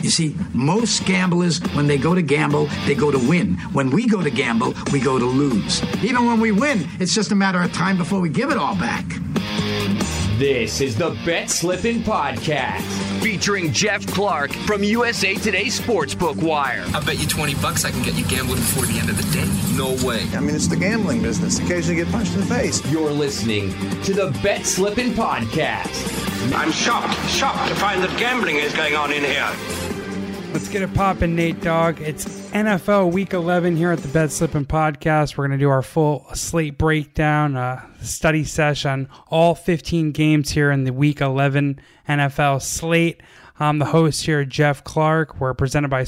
You see, most gamblers, when they go to gamble, they go to win. When we go to gamble, we go to lose. Even when we win, it's just a matter of time before we give it all back. This is the Bet Slippin' Podcast, featuring Jeff Clark from USA Today Sportsbook Wire. I bet you $20 I can get you gambling before the end of the day. No way. I mean, it's the gambling business. Occasionally get punched in the face. You're listening to the Bet Slippin' Podcast. I'm shocked to find that gambling is going on in here. Let's get it poppin', Nate Dogg. It's NFL Week 11 here at the Bet Slippin' Podcast. We're going to do our full slate breakdown, study session, all 15 games here in the Week 11 NFL slate. I'm the host here, Jeff Clark. We're presented by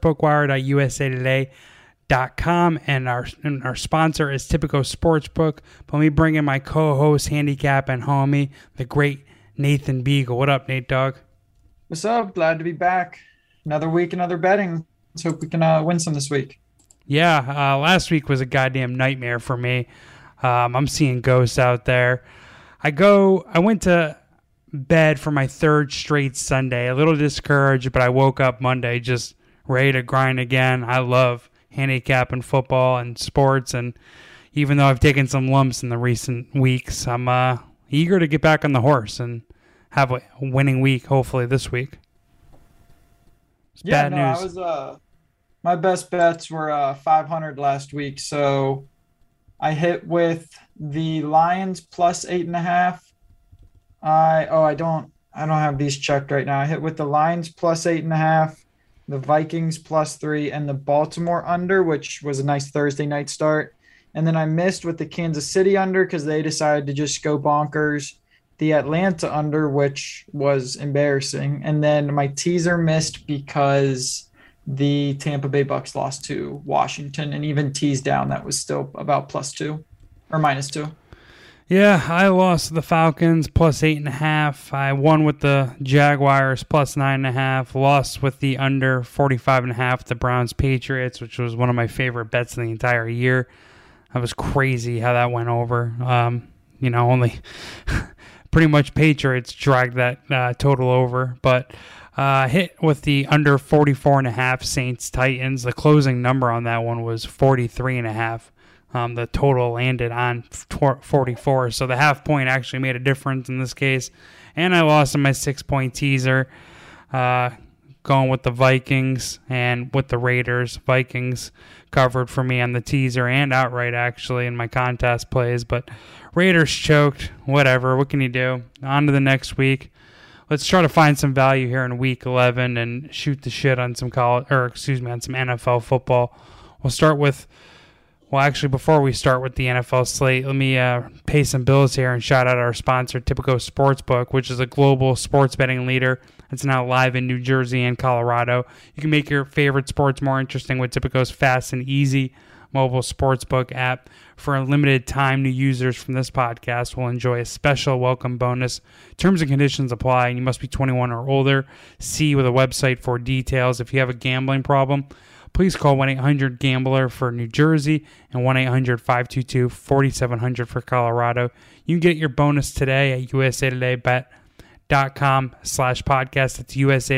sportsbookwire.usatoday.com, and our sponsor is Tipico Sportsbook. But let me bring in my co-host, handicap, and homie, the great Nathan Beagle. What up, Nate Dogg? What's up? Glad to be back. Another week, another betting. Let's hope we can win some this week. Yeah, last week was a goddamn nightmare for me. I'm seeing ghosts out there. I went to bed for my third straight Sunday, a little discouraged, but I woke up Monday just ready to grind again. I love handicap and football and sports, and even though I've taken some lumps in the recent weeks, I'm eager to get back on the horse and have a winning week, hopefully this week. Bad news. My best bets were 500 last week, so I hit with the Lions plus 8.5. I don't have these checked right now. I hit with the Lions plus 8.5, the Vikings plus 3, and the Baltimore under, which was a nice Thursday night start. And then I missed with the Kansas City under because they decided to just go bonkers. The Atlanta under, which was embarrassing. And then my teaser missed because the Tampa Bay Bucks lost to Washington, and even teased down, that was still about +2 or -2. Yeah, I lost to the Falcons plus 8.5. I won with the Jaguars plus 9.5. Lost with the under 45.5, the Browns Patriots, which was one of my favorite bets of the entire year. That was crazy how that went over. Only pretty much Patriots dragged that total over, but hit with the under 44.5 Saints Titans. The closing number on that one was 43.5. The total landed on 44, so the half point actually made a difference in this case. And I lost in my 6-point teaser, going with the Vikings and with the Raiders. Vikings covered for me on the teaser and outright actually in my contest plays, but Raiders choked. Whatever, what can you do? On to the next week. Let's try to find some value here in Week 11 and shoot the shit on some on some NFL football. Before we start with the NFL slate, let me pay some bills here and shout out our sponsor, Tipico Sportsbook, which is a global sports betting leader. It's now live in New Jersey and Colorado. You can make your favorite sports more interesting with Tipico's fast and easy mobile sportsbook app. For a limited time, new users from this podcast will enjoy a special welcome bonus. Terms and conditions apply, and you must be 21 or older. See with a website for details. If you have a gambling problem, please call 1-800-GAMBLER for New Jersey and 1-800-522-4700 for Colorado. You can get your bonus today at usatodaybet.com/podcast. That's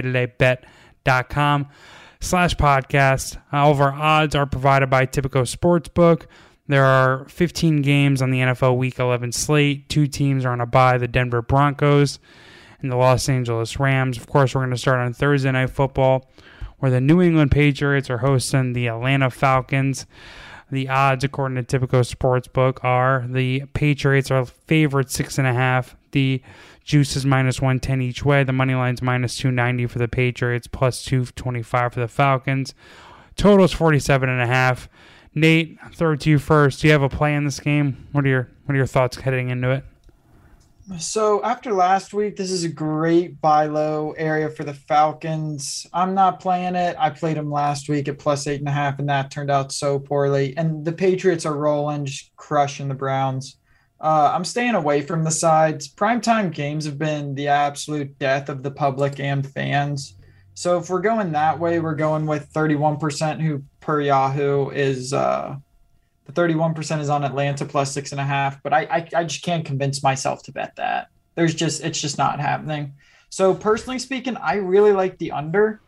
usatodaybet.com/podcast. All of our odds are provided by Tipico Sportsbook. There are 15 games on the NFL Week 11 slate. 2 teams are on a bye, the Denver Broncos and the Los Angeles Rams. Of course, we're going to start on Thursday Night Football, where the New England Patriots are hosting the Atlanta Falcons. The odds, according to Tipico Sportsbook, are the Patriots are favored 6.5. The juice is -110 each way. The money line's -290 for the Patriots, +225 for the Falcons. Total's 47.5. Nate, I'll throw it to you first. Do you have a play in this game? What are your thoughts heading into it? So after last week, this is a great buy low area for the Falcons. I'm not playing it. I played them last week at +8.5, and that turned out so poorly. And the Patriots are rolling, just crushing the Browns. I'm staying away from the sides. Primetime games have been the absolute death of the public and fans. So if we're going that way, we're going with 31%, who per Yahoo is the 31% is on Atlanta +6.5, but I just can't convince myself to bet that. It's just not happening. So personally speaking, I really like the under.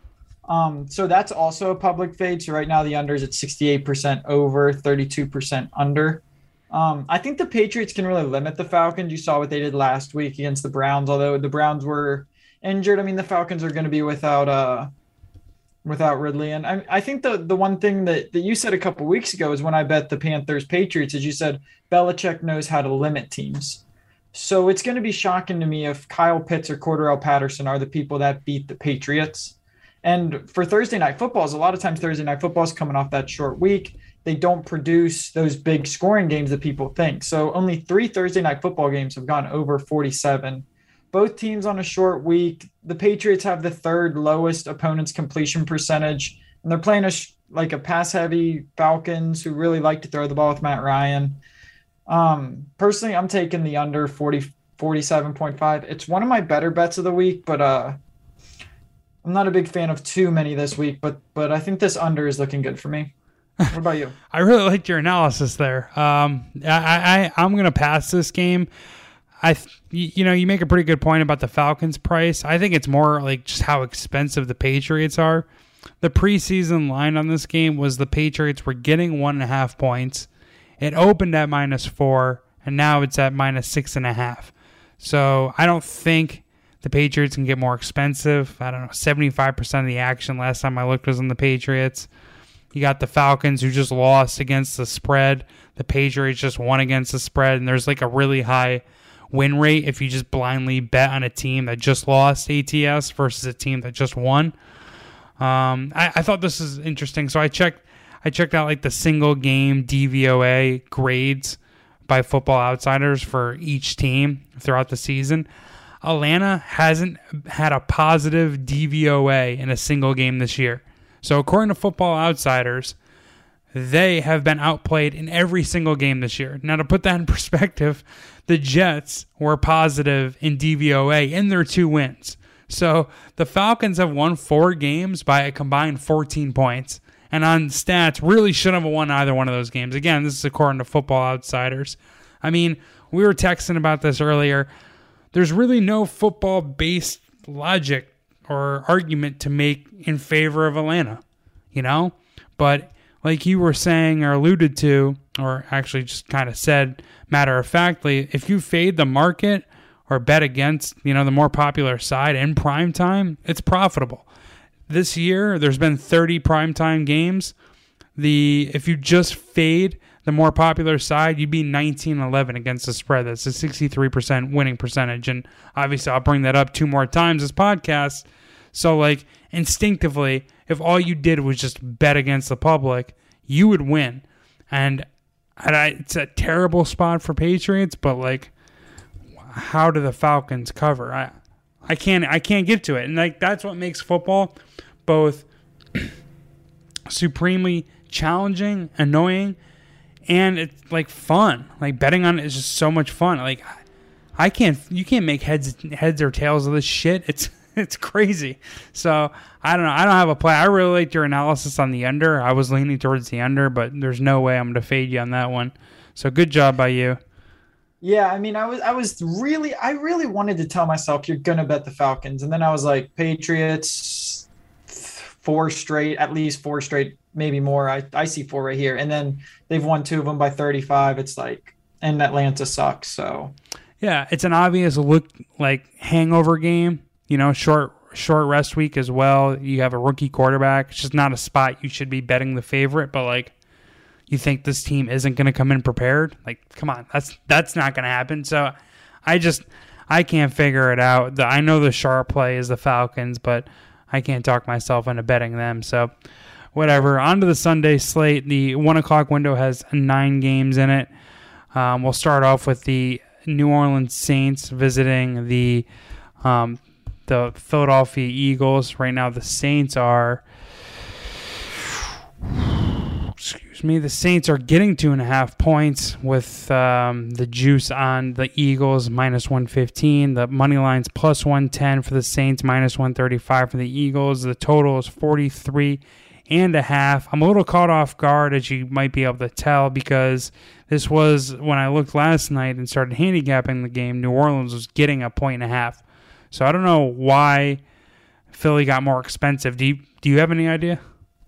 So that's also a public fade. So right now the under is at 68% over, 32% under. I think the Patriots can really limit the Falcons. You saw what they did last week against the Browns, although the Browns were injured. I mean, the Falcons are going to be without Ridley. And I think the one thing that you said a couple weeks ago is when I bet the Panthers-Patriots is you said Belichick knows how to limit teams. So it's going to be shocking to me if Kyle Pitts or Cordarrelle Patterson are the people that beat the Patriots. And for Thursday Night Footballs, a lot of times Thursday Night Football is coming off that short week. They don't produce those big scoring games that people think. So only 3 Thursday Night Football games have gone over 47. Both teams on a short week. The Patriots have the 3rd lowest opponent's completion percentage, and they're playing a pass-heavy Falcons who really like to throw the ball with Matt Ryan. Personally, I'm taking the under 47.5. It's one of my better bets of the week, but I'm not a big fan of too many this week, but I think this under is looking good for me. What about you? I really liked your analysis there. I'm going to pass this game. You make a pretty good point about the Falcons price. I think it's more like just how expensive the Patriots are. The preseason line on this game was the Patriots were getting 1.5 points. It opened at -4, and now it's at -6.5. So I don't think the Patriots can get more expensive. I don't know, 75% of the action last time I looked was on the Patriots. You got the Falcons who just lost against the spread. The Patriots just won against the spread, and there's like a really high win rate if you just blindly bet on a team that just lost ATS versus a team that just won. I thought this is interesting. So I checked out like the single game DVOA grades by Football Outsiders for each team throughout the season. Atlanta hasn't had a positive DVOA in a single game this year. So according to Football Outsiders, they have been outplayed in every single game this year. Now, to put that in perspective, the Jets were positive in DVOA in their 2 wins. So the Falcons have won 4 games by a combined 14 points. And on stats, really shouldn't have won either one of those games. Again, this is according to Football Outsiders. I mean, we were texting about this earlier. There's really no football-based logic or argument to make in favor of Atlanta, But like you were saying or alluded to, or actually just kind of said matter-of-factly, if you fade the market or bet against, the more popular side in prime time, it's profitable. This year, there's been 30 primetime games. If you just fade the more popular side, you'd be 19-11 against the spread. That's a 63% winning percentage. And obviously, I'll bring that up 2 more times this podcast. So, instinctively, if all you did was just bet against the public, you would win. And it's a terrible spot for Patriots, but, how do the Falcons cover? I can't get to it. And that's what makes football both supremely challenging, annoying, and it's fun. Betting on it is just so much fun. You can't make heads or tails of this shit. It's crazy. So I don't know. I don't have a play. I really liked your analysis on the under. I was leaning towards the under, but there's no way I'm going to fade you on that one. So good job by you. Yeah, I mean, I really wanted to tell myself you're gonna bet the Falcons, and then I was like, Patriots, 4 straight, at least 4 straight, maybe more. I see 4 right here, and then they've won 2 of them by 35. It's and Atlanta sucks. So yeah, it's an obvious hangover game. Short rest week as well. You have a rookie quarterback. It's just not a spot you should be betting the favorite, but you think this team isn't going to come in prepared? Come on, that's not going to happen. So I can't figure it out. I know the sharp play is the Falcons, but I can't talk myself into betting them. So whatever. On to the Sunday slate. The 1 o'clock window has 9 games in it. We'll start off with the New Orleans Saints visiting the Philadelphia Eagles. Right now the Saints are... The Saints are getting 2.5 points with the juice on the Eagles, -115. The money line's +110 for the Saints, -135 for the Eagles. The total is 43.5. I'm a little caught off guard, as you might be able to tell, because this was, when I looked last night and started handicapping the game, New Orleans was getting 1.5 points. So I don't know why Philly got more expensive. Do you have any idea?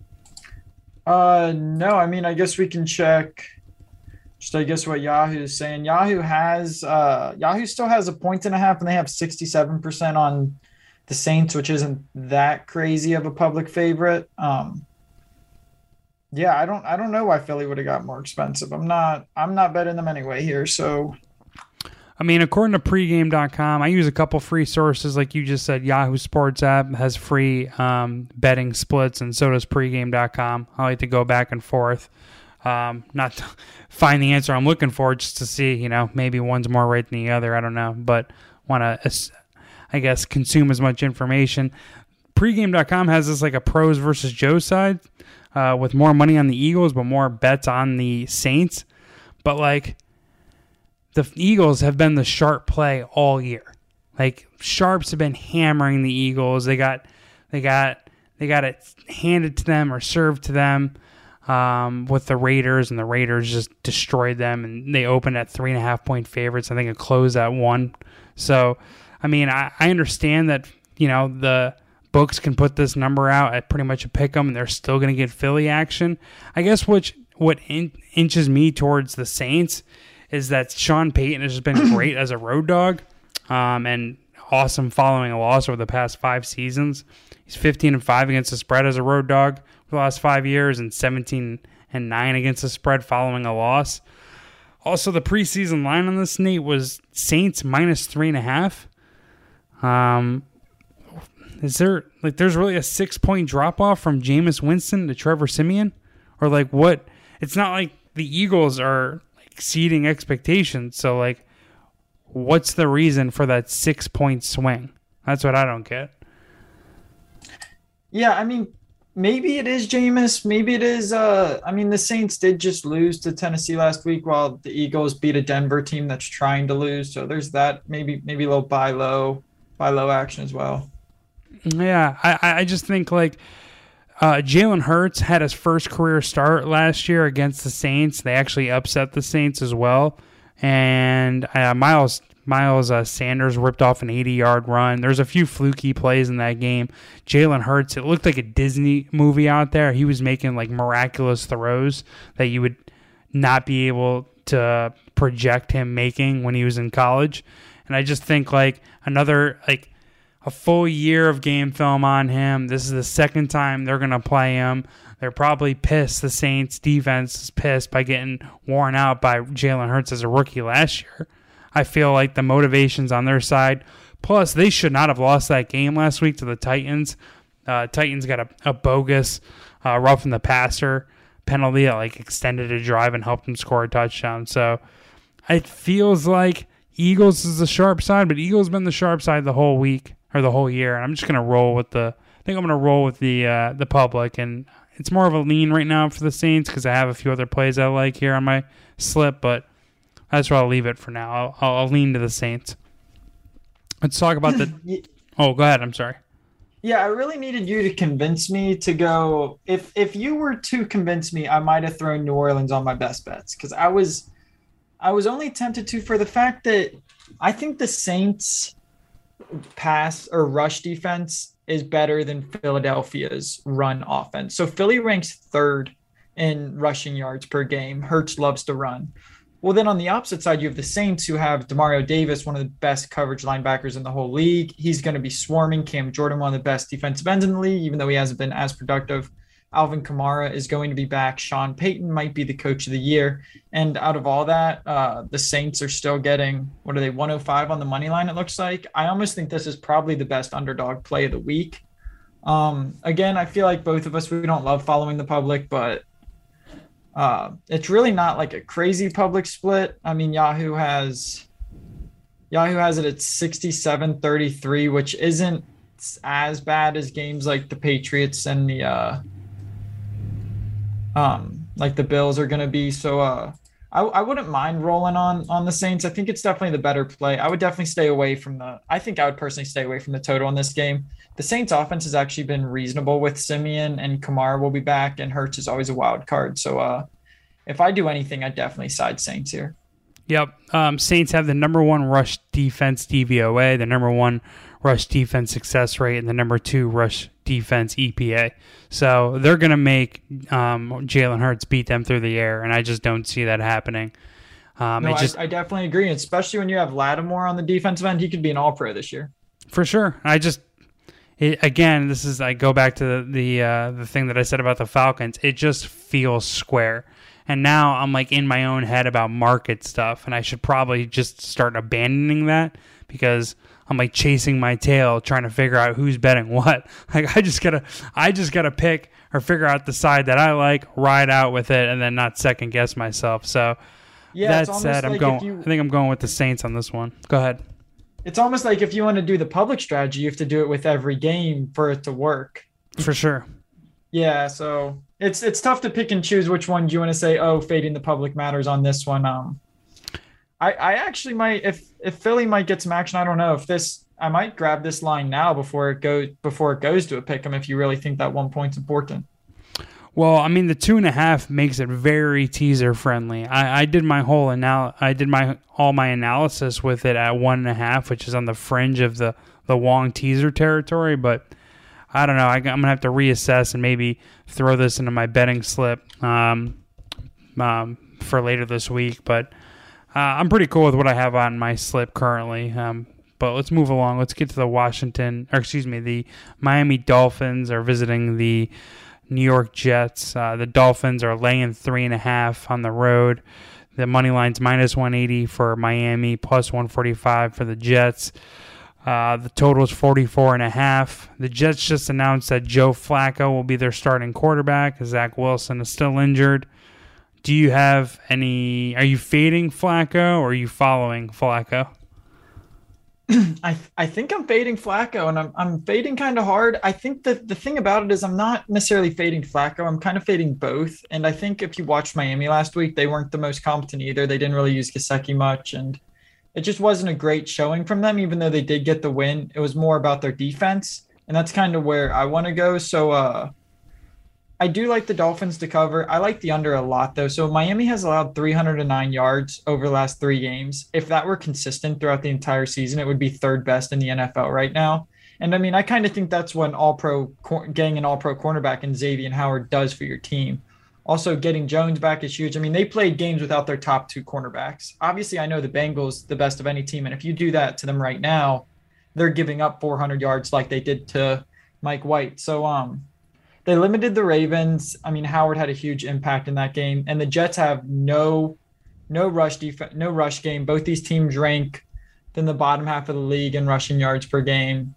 No. I mean, I guess we can check. Just I guess what Yahoo is saying. Yahoo still has a 1.5, and they have 67% on the Saints, which isn't that crazy of a public favorite. Yeah, I don't know why Philly would have got more expensive. I'm not betting them anyway here. So, I mean, according to pregame.com, I use a couple free sources, like you just said. Yahoo Sports app has free betting splits, and so does pregame.com. I like to go back and forth. Not to find the answer I'm looking for, just to see, maybe one's more right than the other. I don't know, but want to, I guess, consume as much information. Pregame.com has this like a pros versus Joe side with more money on the Eagles, but more bets on the Saints. But like the Eagles have been the sharp play all year. Like sharps have been hammering the Eagles. They got it handed to them or served to them. With the Raiders, and the Raiders just destroyed them, and they opened at 3.5-point favorites. I think it closed at 1. So, I mean, I understand that, the books can put this number out at pretty much a pick 'em, and they're still going to get Philly action. I guess what inches me towards the Saints is that Sean Payton has been great as a road dog, and awesome following a loss over the past 5 seasons. He's 15-5 against the spread as a road dog for the last 5 years, and 17-9 against the spread following a loss. Also, the preseason line on this, Nate, was Saints minus 3.5. Is there there's really a 6-point drop off from Jameis Winston to Trevor Siemian, or what? It's not like the Eagles are exceeding expectations. So what's the reason for that 6-point swing? That's what I don't get. Yeah, I mean, maybe it is Jameis. Maybe it is. The Saints did just lose to Tennessee last week, while the Eagles beat a Denver team that's trying to lose. So there's that. Maybe a little buy low action as well. Yeah, I just think Jalen Hurts had his first career start last year against the Saints. They actually upset the Saints as well, and Miles Sanders ripped off an 80-yard run. There's a few fluky plays in that game. Jalen Hurts, it looked like a Disney movie out there. He was making miraculous throws that you would not be able to project him making when he was in college. And I just think a full year of game film on him. This is the second time they're going to play him. They're probably pissed. The Saints defense is pissed by getting worn out by Jalen Hurts as a rookie last year. I feel like the motivation's on their side. Plus, they should not have lost that game last week to the Titans. Titans got a bogus roughing the passer penalty that extended a drive and helped them score a touchdown. So it feels like Eagles is the sharp side, but Eagles been the sharp side the whole week or the whole year. And I'm just gonna roll with the public, and it's more of a lean right now for the Saints because I have a few other plays I like here on my slip, but that's where I'll leave it for now. I'll lean to the Saints. Let's talk about the. Oh, go ahead. I'm sorry. Yeah, I really needed you to convince me to go. If you were to convince me, I might have thrown New Orleans on my best bets because I was only tempted to for the fact that I think the Saints pass or rush defense is better than Philadelphia's run offense. So Philly ranks 3rd in rushing yards per game. Hurts loves to run. Well, then on the opposite side, you have the Saints who have Demario Davis, one of the best coverage linebackers in the whole league. He's going to be swarming. Cam Jordan, one of the best defensive ends in the league, even though he hasn't been as productive. Alvin Kamara is going to be back. Sean Payton might be the coach of the year. And out of all that, the Saints are still getting, 105 on the money line, it looks like. I almost think this is probably the best underdog play of the week. Again, I feel like both of us, we don't love following the public, but it's really not a crazy public split. I mean, Yahoo has it at 67-33, which isn't as bad as games like the Patriots and the the Bills are going to be. So I wouldn't mind rolling on the Saints. I think it's definitely the better play. I would definitely stay away from I would personally stay away from the total in this game. The Saints offense has actually been reasonable with Siemian, and Kamara will be back, and Hurts is always a wild card. So if I do anything, I'd definitely side Saints here. Yep. Saints have the number 1 rush defense DVOA, the number 1 rush defense success rate, and the number 2 rush defense EPA. So they're going to make Jalen Hurts beat them through the air, and I just don't see that happening. I definitely agree, especially when you have Lattimore on the defensive end. He could be an all-pro this year. For sure. I go back to the thing that I said about the Falcons. It just feels square. And now I'm like in my own head about market stuff, and I should probably just start abandoning that because I'm like chasing my tail trying to figure out who's betting what. Like I just gotta pick or figure out the side that I like, ride out with it, and then not second guess myself. So that said, I think I'm going with the Saints on this one. Go ahead. It's almost like if you want to do the public strategy, you have to do it with every game for it to work. For sure. Yeah, so it's tough to pick and choose which one do you want to say, fading the public matters on this one. I actually might, if Philly might get some action, I don't know. I might grab this line now before it goes to a pick 'em if you really think that 1 point's important. Well, I mean, the 2.5 makes it very teaser friendly. I did my all my analysis with it at 1.5, which is on the fringe of the Wong teaser territory. But I don't know. I'm gonna have to reassess and maybe throw this into my betting slip for later this week. But I'm pretty cool with what I have on my slip currently. But let's move along. Let's get to the Miami Dolphins are visiting the New York Jets. The Dolphins are laying 3.5 on the road. The money line's -180 for Miami, +145 for the Jets. The total is 44.5. The Jets just announced that Joe Flacco will be their starting quarterback. Zach Wilson is still injured. Are you fading Flacco or are you following Flacco? I think I'm fading Flacco, and I'm fading kind of hard. I think that the thing about it is I'm not necessarily fading Flacco. I'm kind of fading both. And I think if you watched Miami last week, they weren't the most competent either. They didn't really use Gesicki much, and it just wasn't a great showing from them, even though they did get the win. It was more about their defense, and that's kind of where I want to go. So I do like the Dolphins to cover. I like the under a lot, though. So Miami has allowed 309 yards over the last 3 games. If that were consistent throughout the entire season, it would be 3rd best in the NFL right now. And I mean, I kind of think that's what getting an all-pro cornerback in Xavier Howard does for your team. Also, getting Jones back is huge. I mean, they played games without their top 2 cornerbacks. Obviously, I know the Bengals the best of any team, and if you do that to them right now, they're giving up 400 yards like they did to Mike White. So they limited the Ravens. I mean, Howard had a huge impact in that game, and the Jets have no rush defense, no rush game. Both these teams rank in the bottom half of the league in rushing yards per game.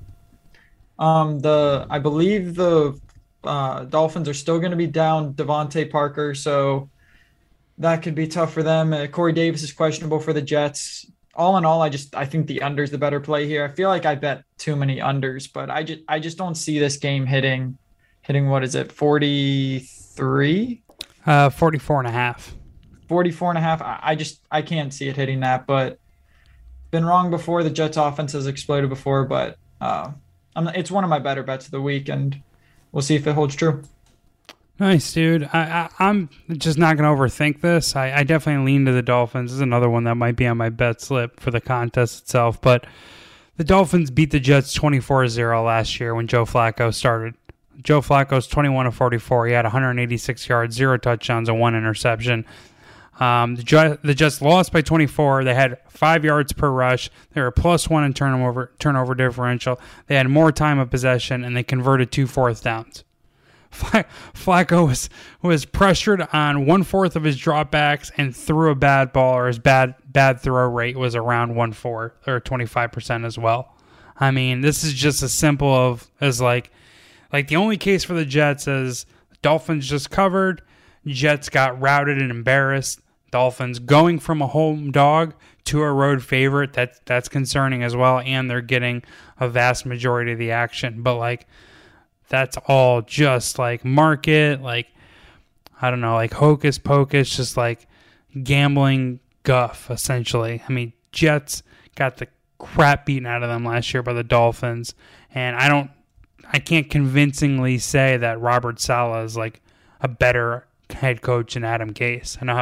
I believe the Dolphins are still going to be down Devontae Parker, so that could be tough for them. Corey Davis is questionable for the Jets. All in all, I think the under is the better play here. I feel like I bet too many unders, but I just don't see this game hitting what is it, 43? 44.5. 44.5. I can't see it hitting that, but been wrong before. The Jets offense has exploded before, but it's one of my better bets of the week, and we'll see if it holds true. Nice, dude. I'm just not going to overthink this. I definitely lean to the Dolphins. This is another one that might be on my bet slip for the contest itself, but the Dolphins beat the Jets 24-0 last year when Joe Flacco started. Joe Flacco's 21-44. He had 186 yards, 0 touchdowns, and 1 interception. The Jets lost by 24. They had 5 yards per rush. They were +1 in turnover differential. They had more time of possession, and they converted 2 4th downs. Flacco was pressured on 1/4 of his dropbacks and threw a bad ball, or his bad throw rate was around 1/4 or 25% as well. I mean, this is just as simple as like the only case for the Jets is Dolphins just covered, Jets got routed and embarrassed. Dolphins going from a home dog to a road favorite, that's concerning as well, and they're getting a vast majority of the action. But that's all just market, I don't know, hocus pocus, just gambling guff essentially. I mean, Jets got the crap beaten out of them last year by the Dolphins, and I can't convincingly say that Robert Saleh is a better head coach than Adam Gase. I know how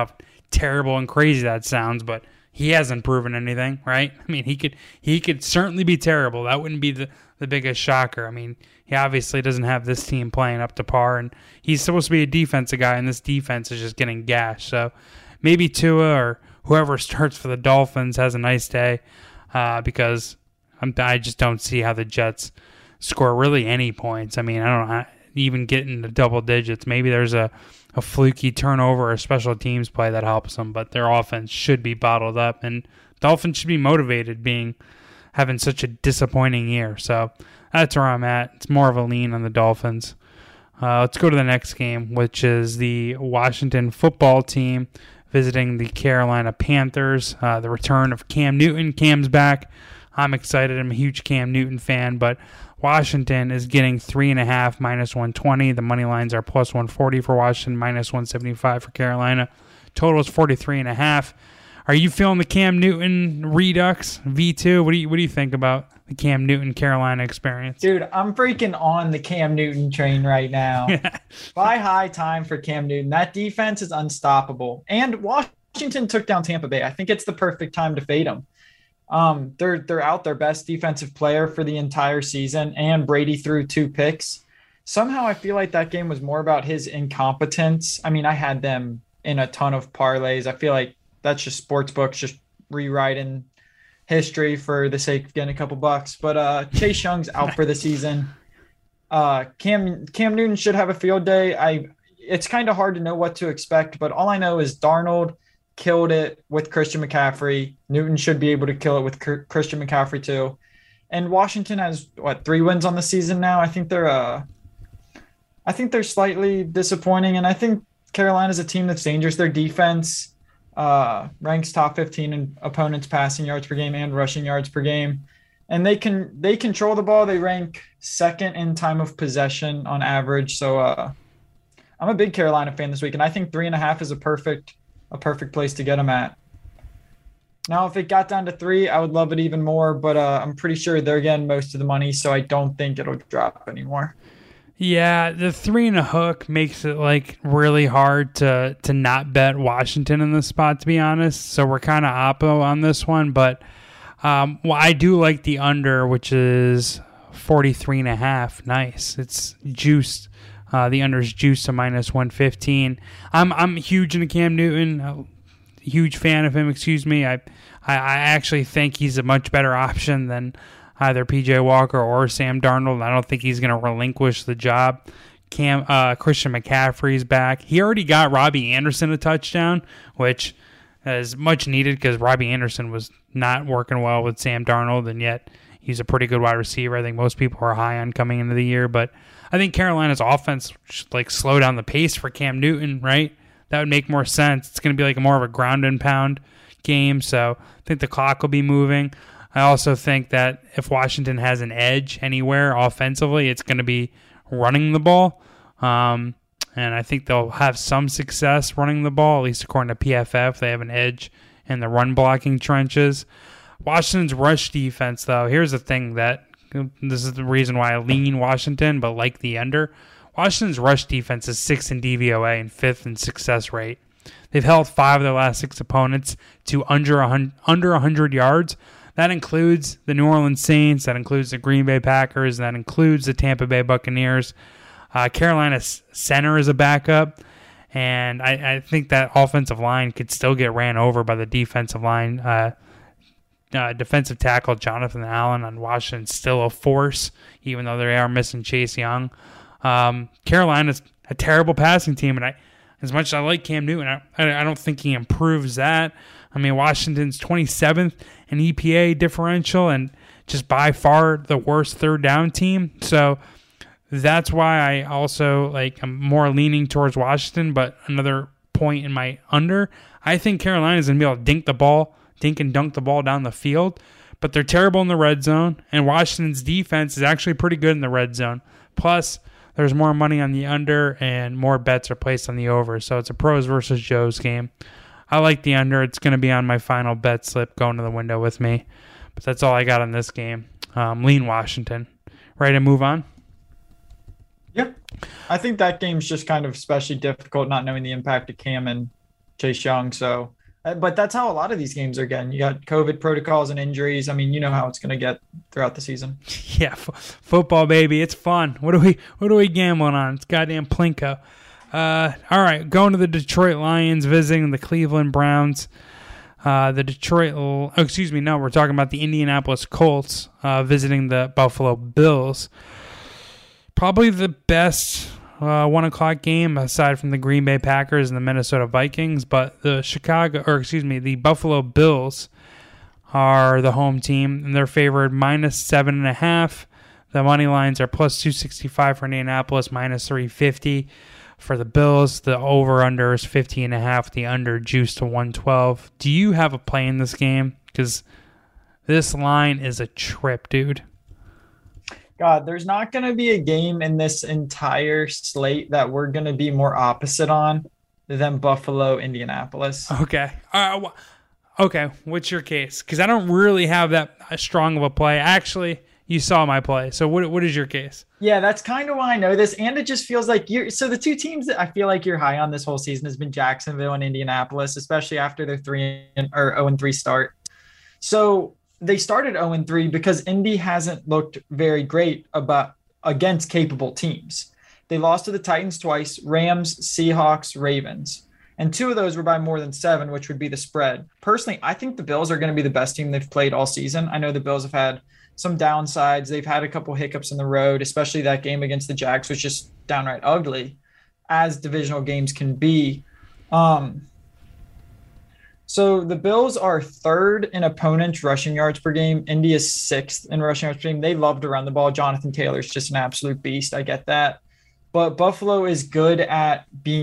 terrible and crazy that sounds, but he hasn't proven anything, right? I mean, he could certainly be terrible. That wouldn't be the biggest shocker. I mean, he obviously doesn't have this team playing up to par, and he's supposed to be a defensive guy, and this defense is just getting gashed. So maybe Tua or whoever starts for the Dolphins has a nice day, because I just don't see how the Jets score really any points. I mean, I don't know, even get into double digits. Maybe there's a fluky turnover or special teams play that helps them, but their offense should be bottled up, and Dolphins should be motivated having such a disappointing year. So that's where I'm at. It's more of a lean on the Dolphins. Let's go to the next game, which is the Washington football team visiting the Carolina Panthers. The return of Cam Newton. Cam's back. I'm excited. I'm a huge Cam Newton fan, but Washington is getting 3.5 minus 120. The money lines are plus 140 for Washington, minus 175 for Carolina. Total is 43.5. Are you feeling the Cam Newton redux V2? What do you think about the Cam Newton Carolina experience? Dude, I'm freaking on the Cam Newton train right now. Buy high time for Cam Newton. That defense is unstoppable. And Washington took down Tampa Bay. I think it's the perfect time to fade them. They're out their best defensive player for the entire season, and Brady threw 2 picks. Somehow I feel like that game was more about his incompetence. I mean, I had them in a ton of parlays. I feel like that's just sports books just rewriting history for the sake of getting a couple bucks. But Chase Young's out for the season. Cam Newton should have a field day. It's kind of hard to know what to expect, but all I know is Darnold killed it with Christian McCaffrey. Newton should be able to kill it with Christian McCaffrey too. And Washington has 3 wins on the season now. I think they're slightly disappointing, and I think Carolina's a team that's dangerous. Their defense ranks top 15 in opponents' passing yards per game and rushing yards per game, and they control the ball. They rank 2nd in time of possession on average. So I'm a big Carolina fan this week, and I think 3.5 is a perfect place to get them at. Now, if it got down to 3, I would love it even more, but I'm pretty sure they're getting most of the money, so I don't think it'll drop anymore. Yeah, the 3 and a hook makes it really hard to not bet Washington in this spot, to be honest. So we're kind of oppo on this one, but I do like the under, which is 43.5. Nice. It's juiced. The under's juiced to minus 115. I'm huge into Cam Newton. Huge fan of him. Excuse me. I actually think he's a much better option than either PJ Walker or Sam Darnold. I don't think he's going to relinquish the job. Christian McCaffrey's back. He already got Robbie Anderson a touchdown, which is much needed because Robbie Anderson was not working well with Sam Darnold, and yet he's a pretty good wide receiver. I think most people are high on coming into the year, but I think Carolina's offense should slow down the pace for Cam Newton, right? That would make more sense. It's going to be more of a ground and pound game, so I think the clock will be moving. I also think that if Washington has an edge anywhere offensively, it's going to be running the ball. And I think they'll have some success running the ball, at least according to PFF. They have an edge in the run blocking trenches. Washington's rush defense, though, here's the thing that this is the reason why I lean Washington, but like the under. Washington's rush defense is 6th in DVOA and 5th in success rate. They've held 5 of their last 6 opponents to under 100 yards. That includes the New Orleans Saints. That includes the Green Bay Packers. That includes the Tampa Bay Buccaneers. Carolina's center is a backup, and I think that offensive line could still get ran over by the defensive line. Defensive tackle Jonathan Allen on Washington's still a force, even though they are missing Chase Young. Carolina's a terrible passing team, and as much as I like Cam Newton, I don't think he improves that. I mean, Washington's 27th in EPA differential and just by far the worst third down team. So that's why I also I'm more leaning towards Washington, but another point in my under. I think Carolina's going to be able to dink and dunk the ball down the field, but they're terrible in the red zone, and Washington's defense is actually pretty good in the red zone. Plus, there's more money on the under and more bets are placed on the over, so it's a pros versus Joes game. I like the under. It's going to be on my final bet slip going to the window with me, but that's all I got on this game. Lean Washington. Ready to move on? Yep. I think that game's just kind of especially difficult not knowing the impact of Cam and Chase Young. So, but that's how a lot of these games are getting. You got COVID protocols and injuries. I mean, you know how it's going to get throughout the season. Yeah, football, baby. It's fun. What are we gambling on? It's goddamn Plinko. All right, going to the Detroit Lions, visiting the Cleveland Browns. We're talking about the Indianapolis Colts visiting the Buffalo Bills. Probably the best 1 o'clock game aside from the Green Bay Packers and the Minnesota Vikings, but the Buffalo Bills are the home team, and they're favored -7.5. The money lines are +265 for Indianapolis, -350 for the Bills. The over-under is 50.5. The under juiced to 112. Do you have a play in this game? Because this line is a trip, dude. God, there's not going to be a game in this entire slate that we're going to be more opposite on than Buffalo, Indianapolis. Okay. Okay, what's your case? Because I don't really have that strong of a play. Actually, you saw my play. So what is your case? Yeah, that's kind of why I know this. And it just feels like so the two teams that I feel like you're high on this whole season has been Jacksonville and Indianapolis, especially after their 0-3 start. So they started 0-3 because Indy hasn't looked very great against capable teams. They lost to the Titans twice, Rams, Seahawks, Ravens. And 2 of those were by more than 7, which would be the spread. Personally, I think the Bills are going to be the best team they've played all season. I know the Bills have had some downsides. They've had a couple hiccups in the road, especially that game against the Jags, which is downright ugly, as divisional games can be. So the Bills are 3rd in opponents' rushing yards per game. Indy is 6th in rushing yards per game. They love to run the ball. Jonathan Taylor's just an absolute beast. I get that. But Buffalo is good at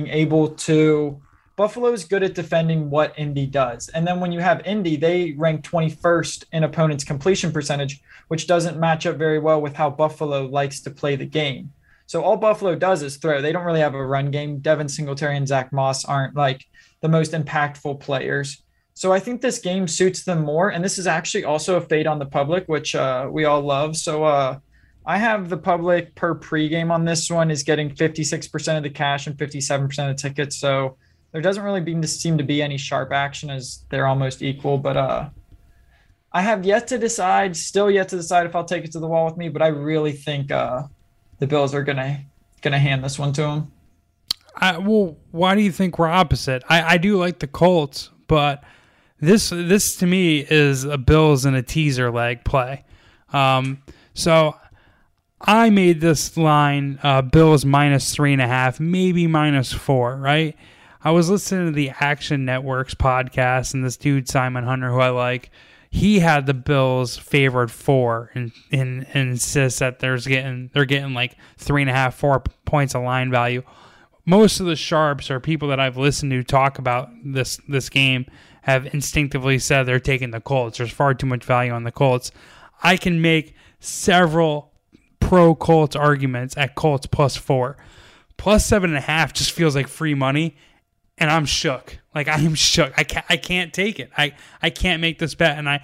defending what Indy does. And then when you have Indy, they rank 21st in opponents' completion percentage, which doesn't match up very well with how Buffalo likes to play the game. So all Buffalo does is throw. They don't really have a run game. Devin Singletary and Zach Moss aren't like the most impactful players. So I think this game suits them more. And this is actually also a fade on the public, which we all love. So I have the public per pregame on this one is getting 56% of the cash and 57% of the tickets. So there doesn't really seem to be any sharp action as they're almost equal. But I have still yet to decide if I'll take it to the wall with me. But I really think the Bills are gonna hand this one to them. Well, why do you think we're opposite? I do like the Colts, but this to me is a Bills and a teaser leg play. So I made this line Bills -3.5, maybe -4, right? I was listening to the Action Network's podcast, and this dude, Simon Hunter, who I like, he had the Bills favored 4 and insists that they're getting like 3.5, 4 points of line value. Most of the sharps or people that I've listened to talk about this game have instinctively said they're taking the Colts. There's far too much value on the Colts. I can make several pro-Colts arguments at Colts +4. +7.5 just feels like free money, and I'm shook. Like, I am shook. I can't take it. I can't make this bet, and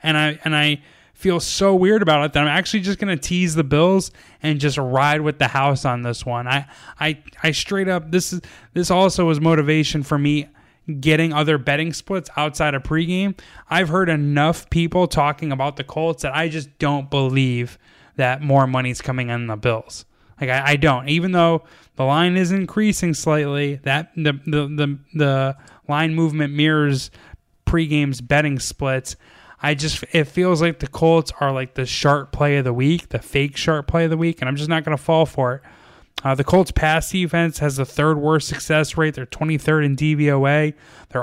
I feel so weird about it that I'm actually just going to tease the Bills and just ride with the house on this one. I straight up, this also was motivation for me getting other betting splits outside of pregame. I've heard enough people talking about the Colts that I just don't believe that more money's coming on the Bills. Like, I don't. Even though the line is increasing slightly, that the line movement mirrors pregame's betting splits. It feels like the Colts are like the sharp play of the week, the fake sharp play of the week, and I'm just not going to fall for it. The Colts' pass defense has the 3rd worst success rate. They're 23rd in DVOA.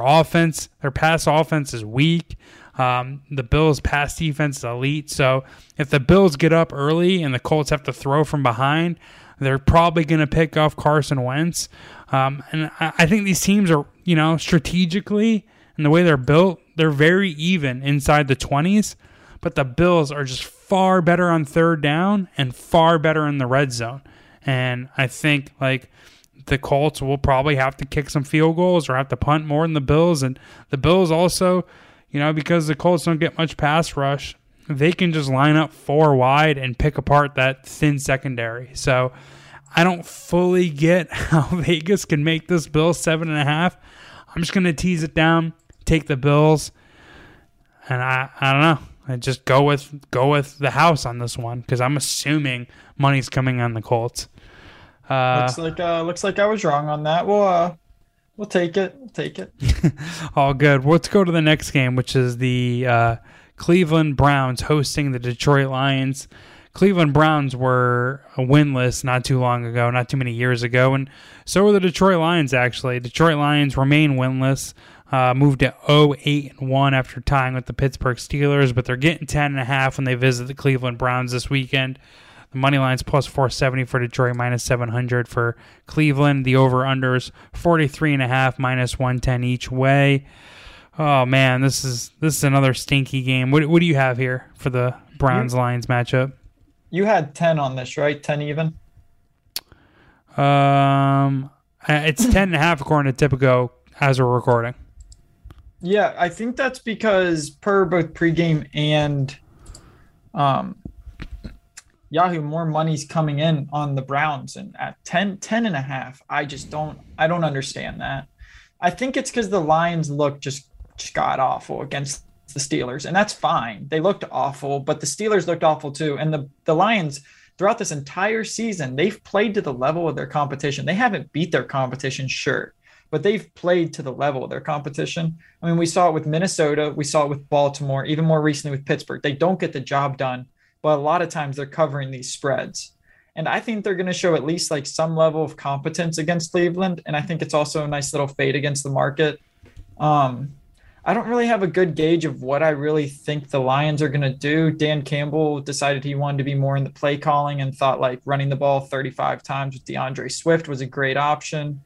Their pass offense is weak. The Bills' pass defense is elite. So if the Bills get up early and the Colts have to throw from behind, they're probably going to pick off Carson Wentz. And I think these teams are, strategically and the way they're built, they're very even inside the 20s. But the Bills are just far better on 3rd down and far better in the red zone. And I think the Colts will probably have to kick some field goals or have to punt more than the Bills. And the Bills also, because the Colts don't get much pass rush, they can just line up 4 wide and pick apart that thin secondary. So I don't fully get how Vegas can make this Bills 7.5. I'm just going to tease it down, take the Bills, and I don't know. I just go with the house on this one because I'm assuming money's coming on the Colts. Looks like I was wrong on that. We'll take it. We'll take it. All good. Let's go to the next game, which is the Cleveland Browns hosting the Detroit Lions. Cleveland Browns were winless not too long ago, not too many years ago, and so were the Detroit Lions, actually. Detroit Lions remain winless, moved to 0-8-1 after tying with the Pittsburgh Steelers, but they're getting 10.5 when they visit the Cleveland Browns this weekend. The money line's plus 470 for Detroit, minus 700 for Cleveland. The over-unders 43.5, minus 110 each way. Oh, man, this is another stinky game. What do you have here for the Browns-Lions matchup? You had 10 on this, right? 10 even? It's 10.5 according to Tipico as we're recording. Yeah, I think that's because per both pregame and Yahoo, more money's coming in on the Browns, and at 10.5, I don't understand that. I think it's because the Lions look just god awful against the Steelers, and that's fine. They looked awful, but the Steelers looked awful too. And the Lions, throughout this entire season, they've played to the level of their competition. They haven't beat their competition, sure, but they've played to the level of their competition. I mean, we saw it with Minnesota, we saw it with Baltimore, even more recently with Pittsburgh. They don't get the job done, but a lot of times they're covering these spreads. And I think they're going to show at least like some level of competence against Cleveland. And I think it's also a nice little fade against the market. I don't really have a good gauge of what I really think the Lions are going to do. Dan Campbell decided he wanted to be more in the play calling and thought like running the ball 35 times with DeAndre Swift was a great option.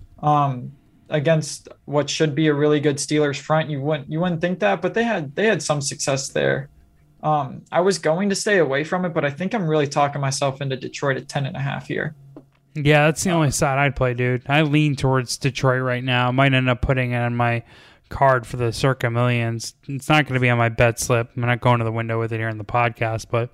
Against what should be a really good Steelers front, you wouldn't think that, but they had some success there. I was going to stay away from it, but I think I'm really talking myself into Detroit at 10.5 here. Yeah, that's the only side I'd play, dude. I lean towards Detroit right now. Might end up putting it on my card for the Circa Millions. It's not going to be on my bet slip. I'm not going to the window with it here in the podcast, but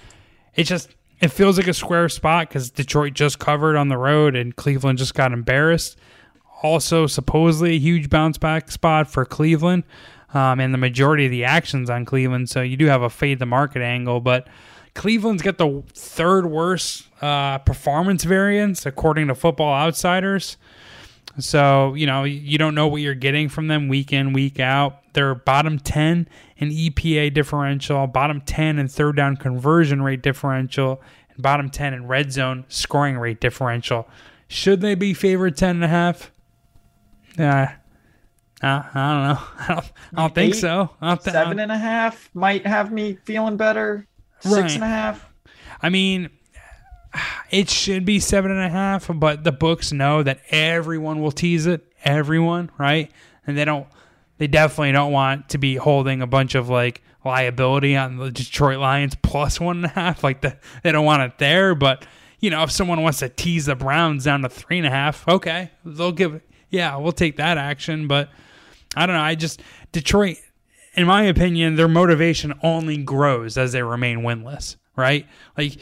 it feels like a square spot because Detroit just covered on the road and Cleveland just got embarrassed. Also, supposedly a huge bounce back spot for Cleveland, and the majority of the action's on Cleveland, so you do have a fade the market angle, but Cleveland's got the third worst performance variance according to Football Outsiders. So, you don't know what you're getting from them week in, week out. They're bottom 10 in EPA differential, bottom 10 in third down conversion rate differential, and bottom 10 in red zone scoring rate differential. Should they be favored 10.5? I don't know. I don't think so. 7.5 might have me feeling better. 6.5. I mean, it should be 7.5, but the books know that everyone will tease it. Everyone, right? And they definitely don't want to be holding a bunch of like liability on the Detroit Lions plus 1.5. Like they don't want it there. But if someone wants to tease the Browns down to 3.5, okay, they'll give it. Yeah, we'll take that action. But I don't know. Detroit, in my opinion, their motivation only grows as they remain winless, right? Like,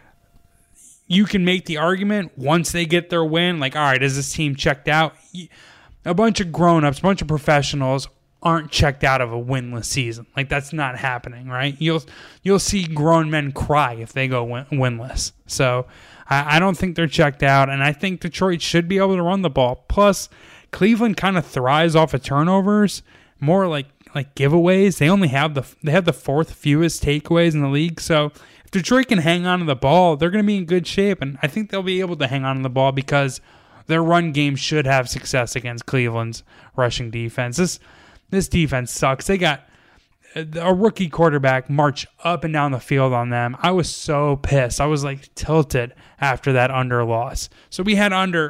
you can make the argument once they get their win, like, all right, is this team checked out? A bunch of grown-ups, a bunch of professionals aren't checked out of a winless season. Like, that's not happening, right? You'll see grown men cry if they go winless. So I don't think they're checked out, and I think Detroit should be able to run the ball. Plus, Cleveland kind of thrives off of turnovers, more like giveaways. They have the fourth fewest takeaways in the league. So if Detroit can hang on to the ball, they're going to be in good shape, and I think they'll be able to hang on to the ball because their run game should have success against Cleveland's rushing defense. This defense sucks. They got a rookie quarterback march up and down the field on them. I was so pissed. I was like tilted after that under loss. So I had under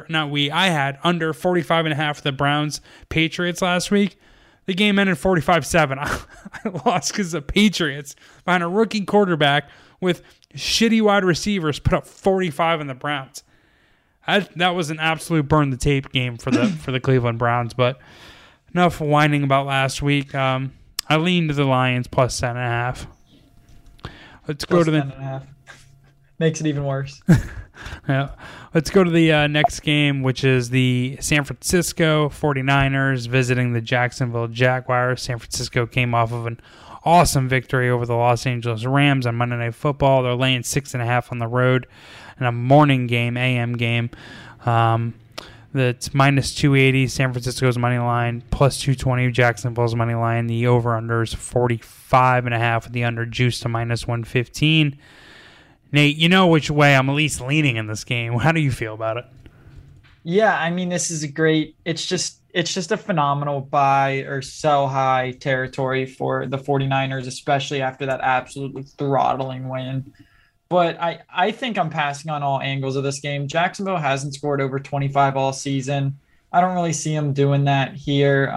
45.5 for the Browns Patriots last week. The game ended 45-7. I lost because the Patriots, behind a rookie quarterback with shitty wide receivers, put up 45 in the Browns. That was an absolute burn the tape game for the Cleveland Browns. But enough whining about last week. I lean to the Lions plus 10.5. Let's go to the. makes it even worse. Yeah. Let's go to the next game, which is the San Francisco 49ers visiting the Jacksonville Jaguars. San Francisco came off of an awesome victory over the Los Angeles Rams on Monday Night Football. They're laying 6.5 on the road in a morning game, AM game. That's minus 280, San Francisco's money line, plus 220, Jacksonville's money line. The over-under is 45.5 with the under juice to minus 115. Nate, you know which way I'm at least leaning in this game. How do you feel about it? Yeah, I mean, this is a great, it's just a phenomenal buy or sell high territory for the 49ers, especially after that absolutely throttling win. But I think I'm passing on all angles of this game. Jacksonville hasn't scored over 25 all season. I don't really see them doing that here.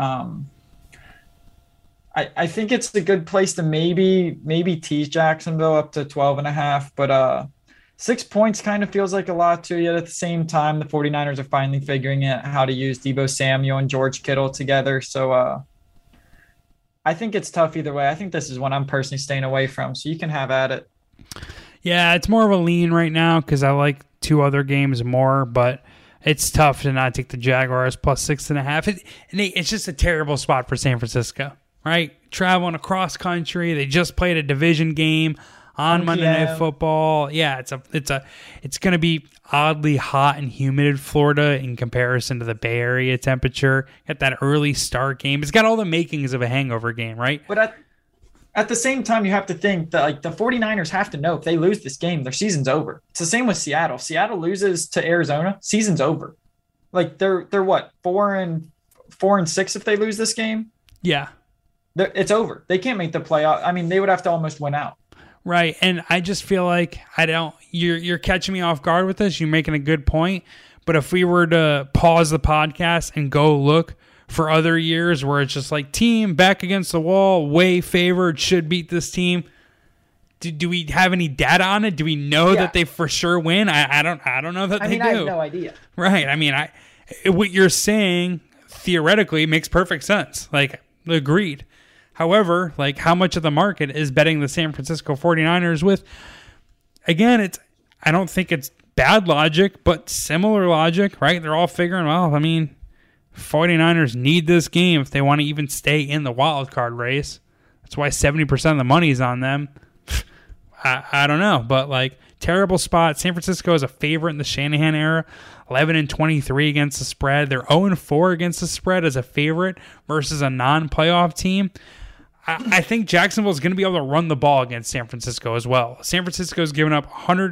I think it's a good place to maybe tease Jacksonville up to 12.5, but 6 points kind of feels like a lot too. Yet at the same time, the 49ers are finally figuring out how to use Deebo Samuel and George Kittle together. So I think it's tough either way. I think this is one I'm personally staying away from, so you can have at it. Yeah, it's more of a lean right now because I like two other games more, but it's tough to not take the Jaguars plus 6.5. It's just a terrible spot for San Francisco, right? Traveling across country, they just played a division game on Monday Night Football. Yeah, it's going to be oddly hot and humid in Florida in comparison to the Bay Area temperature. Got that early start game. It's got all the makings of a hangover game, right? But at the same time, you have to think that like the 49ers have to know if they lose this game, their season's over. It's the same with Seattle. If Seattle loses to Arizona, season's over. Like they're what, 4-6 if they lose this game? Yeah. It's over. They can't make the playoff. I mean, they would have to almost win out. Right. And I just feel like you're catching me off guard with this. You're making a good point. But if we were to pause the podcast and go look for other years where it's just like team back against the wall, way favored, should beat this team. Do we have any data on it? Do we know that they for sure win? I don't know that they do. I have no idea. Right. I mean, what you're saying theoretically makes perfect sense. Like, agreed. However, like how much of the market is betting the San Francisco 49ers with, again, I don't think it's bad logic, but similar logic, right? They're all figuring, well, I mean, 49ers need this game if they want to even stay in the wild card race. That's why 70% of the money is on them. I don't know, but like terrible spot. San Francisco is a favorite in the Shanahan era, 11-23 against the spread. They're 0-4 against the spread as a favorite versus a non-playoff team. I think Jacksonville is going to be able to run the ball against San Francisco as well. San Francisco has given up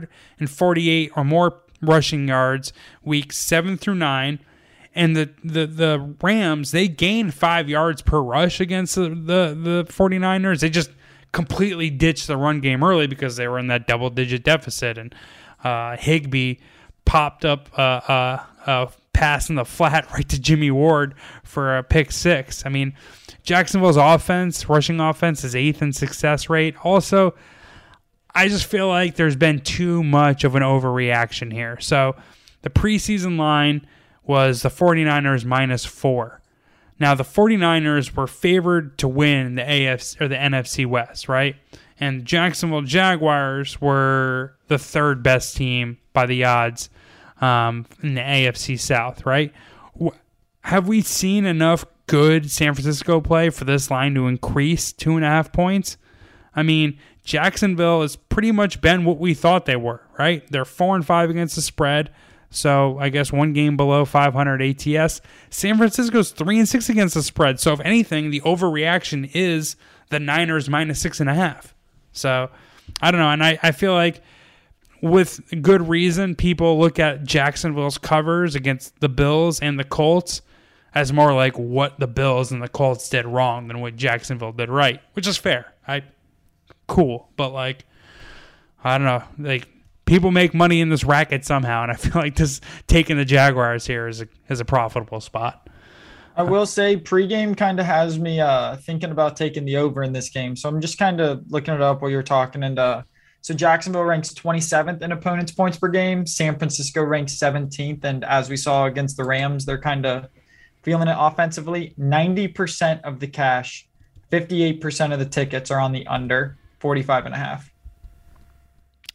148 or more rushing yards weeks 7 through 9. And the Rams, they gained 5 yards per rush against the 49ers. They just completely ditched the run game early because they were in that double-digit deficit. And Higbee popped up a pass in the flat right to Jimmy Ward for a pick 6. I mean, Jacksonville's rushing offense, is 8th in success rate. Also, I just feel like there's been too much of an overreaction here. So the preseason line was the 49ers -4. Now, the 49ers were favored to win the AFC or the NFC West, right? And Jacksonville Jaguars were the third best team by the odds in the AFC South, right? Have we seen enough good San Francisco play for this line to increase 2.5 points? I mean, Jacksonville has pretty much been what we thought they were, right? They're 4-5 against the spread. So I guess one game below 500 ATS. San Francisco's 3-6 against the spread. So if anything, the overreaction is the Niners -6.5. So I don't know. And I feel like with good reason, people look at Jacksonville's covers against the Bills and the Colts as more like what the Bills and the Colts did wrong than what Jacksonville did right, which is fair. Cool. But like, I don't know. Like, people make money in this racket somehow, and I feel like this taking the Jaguars here is a profitable spot. I will say pregame kind of has me thinking about taking the over in this game. So I'm just kind of looking it up while you're talking. And so Jacksonville ranks 27th in opponents' points per game. San Francisco ranks 17th. And as we saw against the Rams, they're kind of feeling it offensively. 90% of the cash, 58% of the tickets are on the under, 45.5.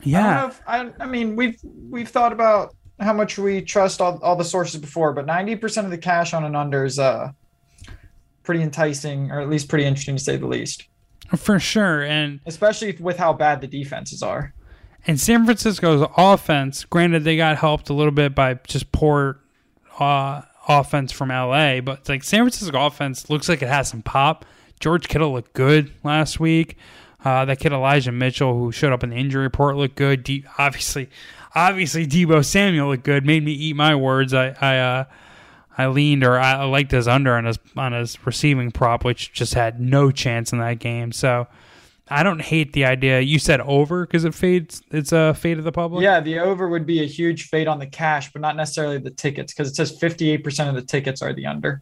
Yeah. I mean, we've thought about how much we trust all the sources before, but 90% of the cash on an under is pretty enticing, or at least pretty interesting to say the least. For sure. And especially with how bad the defenses are. And San Francisco's offense, granted they got helped a little bit by just poor offense from LA, but it's like San Francisco offense looks like it has some pop. George Kittle looked good last week. That kid Elijah Mitchell, who showed up in the injury report, looked good. Obviously Deebo Samuel looked good. Made me eat my words. I leaned, or I liked his under on his receiving prop, which just had no chance in that game. So I don't hate the idea. You said over because it fades. It's a fade of the public. Yeah, the over would be a huge fade on the cash, but not necessarily the tickets, because it says 58% of the tickets are the under.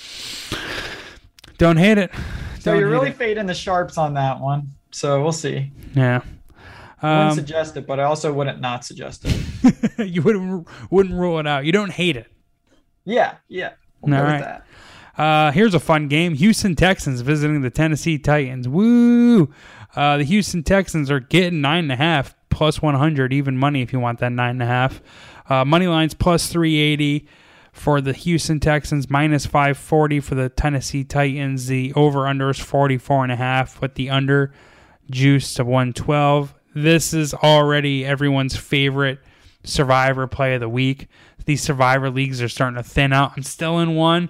Don't hate it. So you're really fading the sharps on that one. So we'll see. Yeah. I wouldn't suggest it, but I also wouldn't not suggest it. You wouldn't rule it out. You don't hate it. Yeah. We'll go with that. Here's a fun game. Houston Texans visiting the Tennessee Titans. Woo! The Houston Texans are getting 9.5 plus 100, even money if you want that 9.5. Money lines plus 380 for the Houston Texans, minus 540 for the Tennessee Titans. The over-under is 44.5, with the under juice to 112. This is already everyone's favorite Survivor play of the week. These Survivor leagues are starting to thin out. I'm still in one.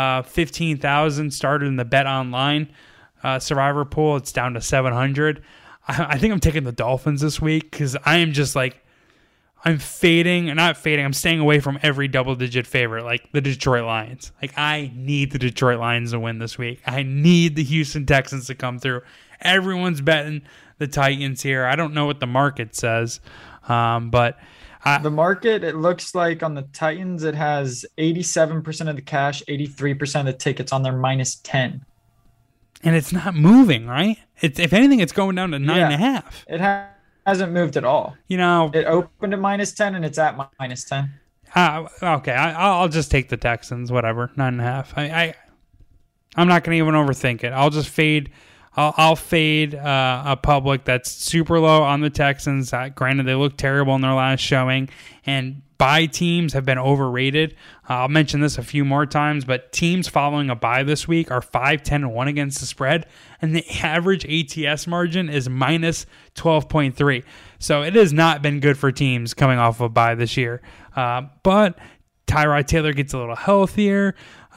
15,000 started in the Bet Online Survivor pool. It's down to 700. I think I'm taking the Dolphins this week because I am just like, I'm staying away from every double-digit favorite, like the Detroit Lions. Like, I need the Detroit Lions to win this week. I need the Houston Texans to come through. Everyone's betting the Titans here. I don't know what the market says, but the market, it looks like on the Titans, it has 87% of the cash, 83% of the tickets on their minus 10. And it's not moving, right? If anything, it's going down to 9.5. It hasn't moved at all. You know, it opened at minus 10 and it's at minus 10. Okay, I'll just take the Texans, whatever, 9.5. I'm not going to even overthink it. I'll just fade. I'll fade a public that's super low on the Texans. Granted, they look terrible in their last showing, and bye teams have been overrated. I'll mention this a few more times, but teams following a bye this week are 5-10-1 against the spread, and the average ATS margin is minus 12.3. So it has not been good for teams coming off of a bye this year. But Tyrod Taylor gets a little healthier.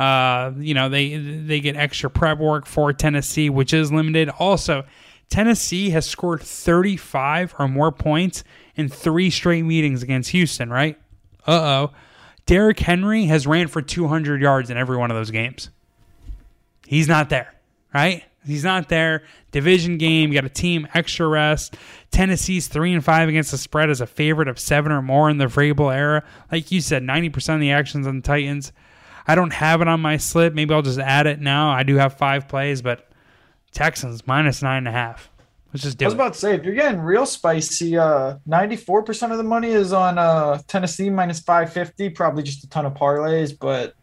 They get extra prep work for Tennessee, which is limited. Also, Tennessee has scored 35 or more points in 3 straight meetings against Houston, right? Derrick Henry has ran for 200 yards in every one of those games. He's not there, right? He's not there. Division game, you got a team, extra rest. Tennessee's 3-5 against the spread as a favorite of 7 or more in the Vrabel era. Like you said, 90% of the actions on the Titans. I don't have it on my slip. Maybe I'll just add it now. I do have 5 plays, but Texans minus 9.5. Let's just do it. I was about to say, if you're getting real spicy, 94% of the money is on Tennessee minus 550. Probably just a ton of parlays, but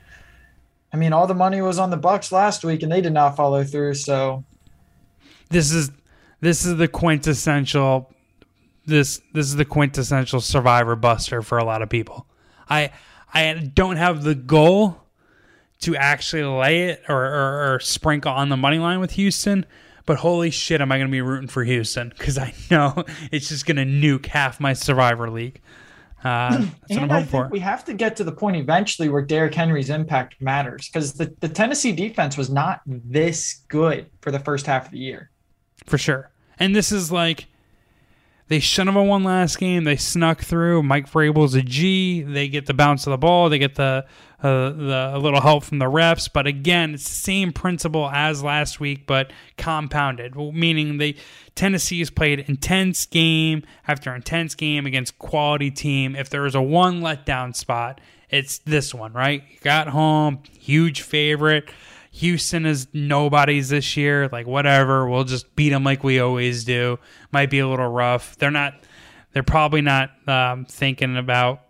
I mean, all the money was on the Bucs last week, and they did not follow through. So this is the quintessential. This is the quintessential Survivor buster for a lot of people. I don't have the goal to actually lay it or sprinkle on the money line with Houston, but holy shit, am I going to be rooting for Houston because I know it's just going to nuke half my Survivor league. That's what I'm hoping for. We have to get to the point eventually where Derrick Henry's impact matters because the Tennessee defense was not this good for the first half of the year. For sure. And this is like, they shouldn't have won last game. They snuck through. Mike Vrabel's a G. They get the bounce of the ball. They get the little help from the refs. But again, it's the same principle as last week, but compounded. Meaning Tennessee has played intense game after intense game against quality team. If there is a one letdown spot, it's this one, right? You got home, huge favorite. Houston is nobody's this year. Like, whatever. We'll just beat them like we always do. Might be a little rough. They're probably not thinking about,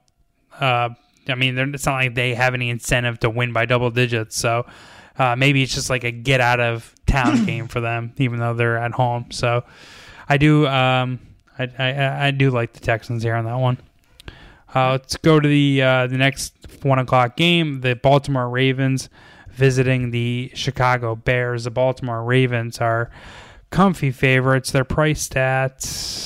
it's not like they have any incentive to win by double digits. So maybe it's just like a get out of town game for them, even though they're at home. So I do I do like the Texans here on that one. Let's go to the next 1 o'clock game. The Baltimore Ravens visiting the Chicago Bears. The Baltimore Ravens are comfy favorites. They're priced at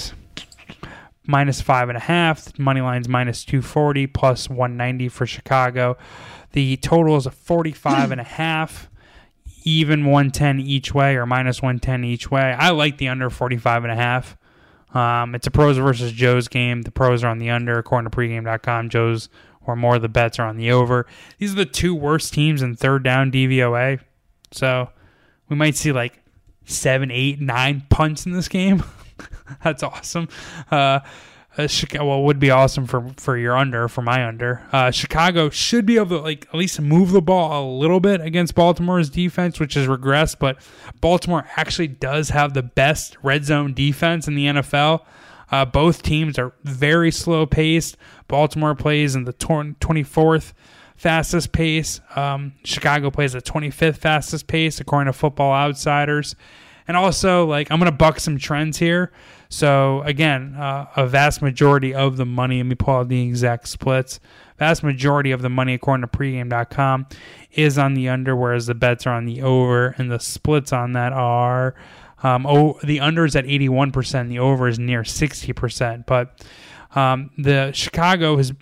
-5.5. Money line's -240, plus 190 for Chicago. The total is a 45.5. Even 110 each way, or -110 each way. I like the under 45.5. It's a pros versus Joe's game. The pros are on the under, according to pregame.com. Joe's or more of the bets are on the over. These are the two worst teams in third down DVOA. So we might see like 7, 8, 9 punts in this game. That's awesome. Well, it would be awesome for your under, for my under. Chicago should be able to at least move the ball a little bit against Baltimore's defense, which has regressed, but Baltimore actually does have the best red zone defense in the NFL. Both teams are very slow paced. Baltimore plays in the 24th fastest pace. Chicago plays at 25th fastest pace, according to Football Outsiders. And also, I'm going to buck some trends here. So, again, a vast majority of the money, let me pull out the exact splits. Vast majority of the money, according to pregame.com, is on the under, whereas the bets are on the over. And the splits on that are, the under is at 81%, the over is near 60%. But the Chicago is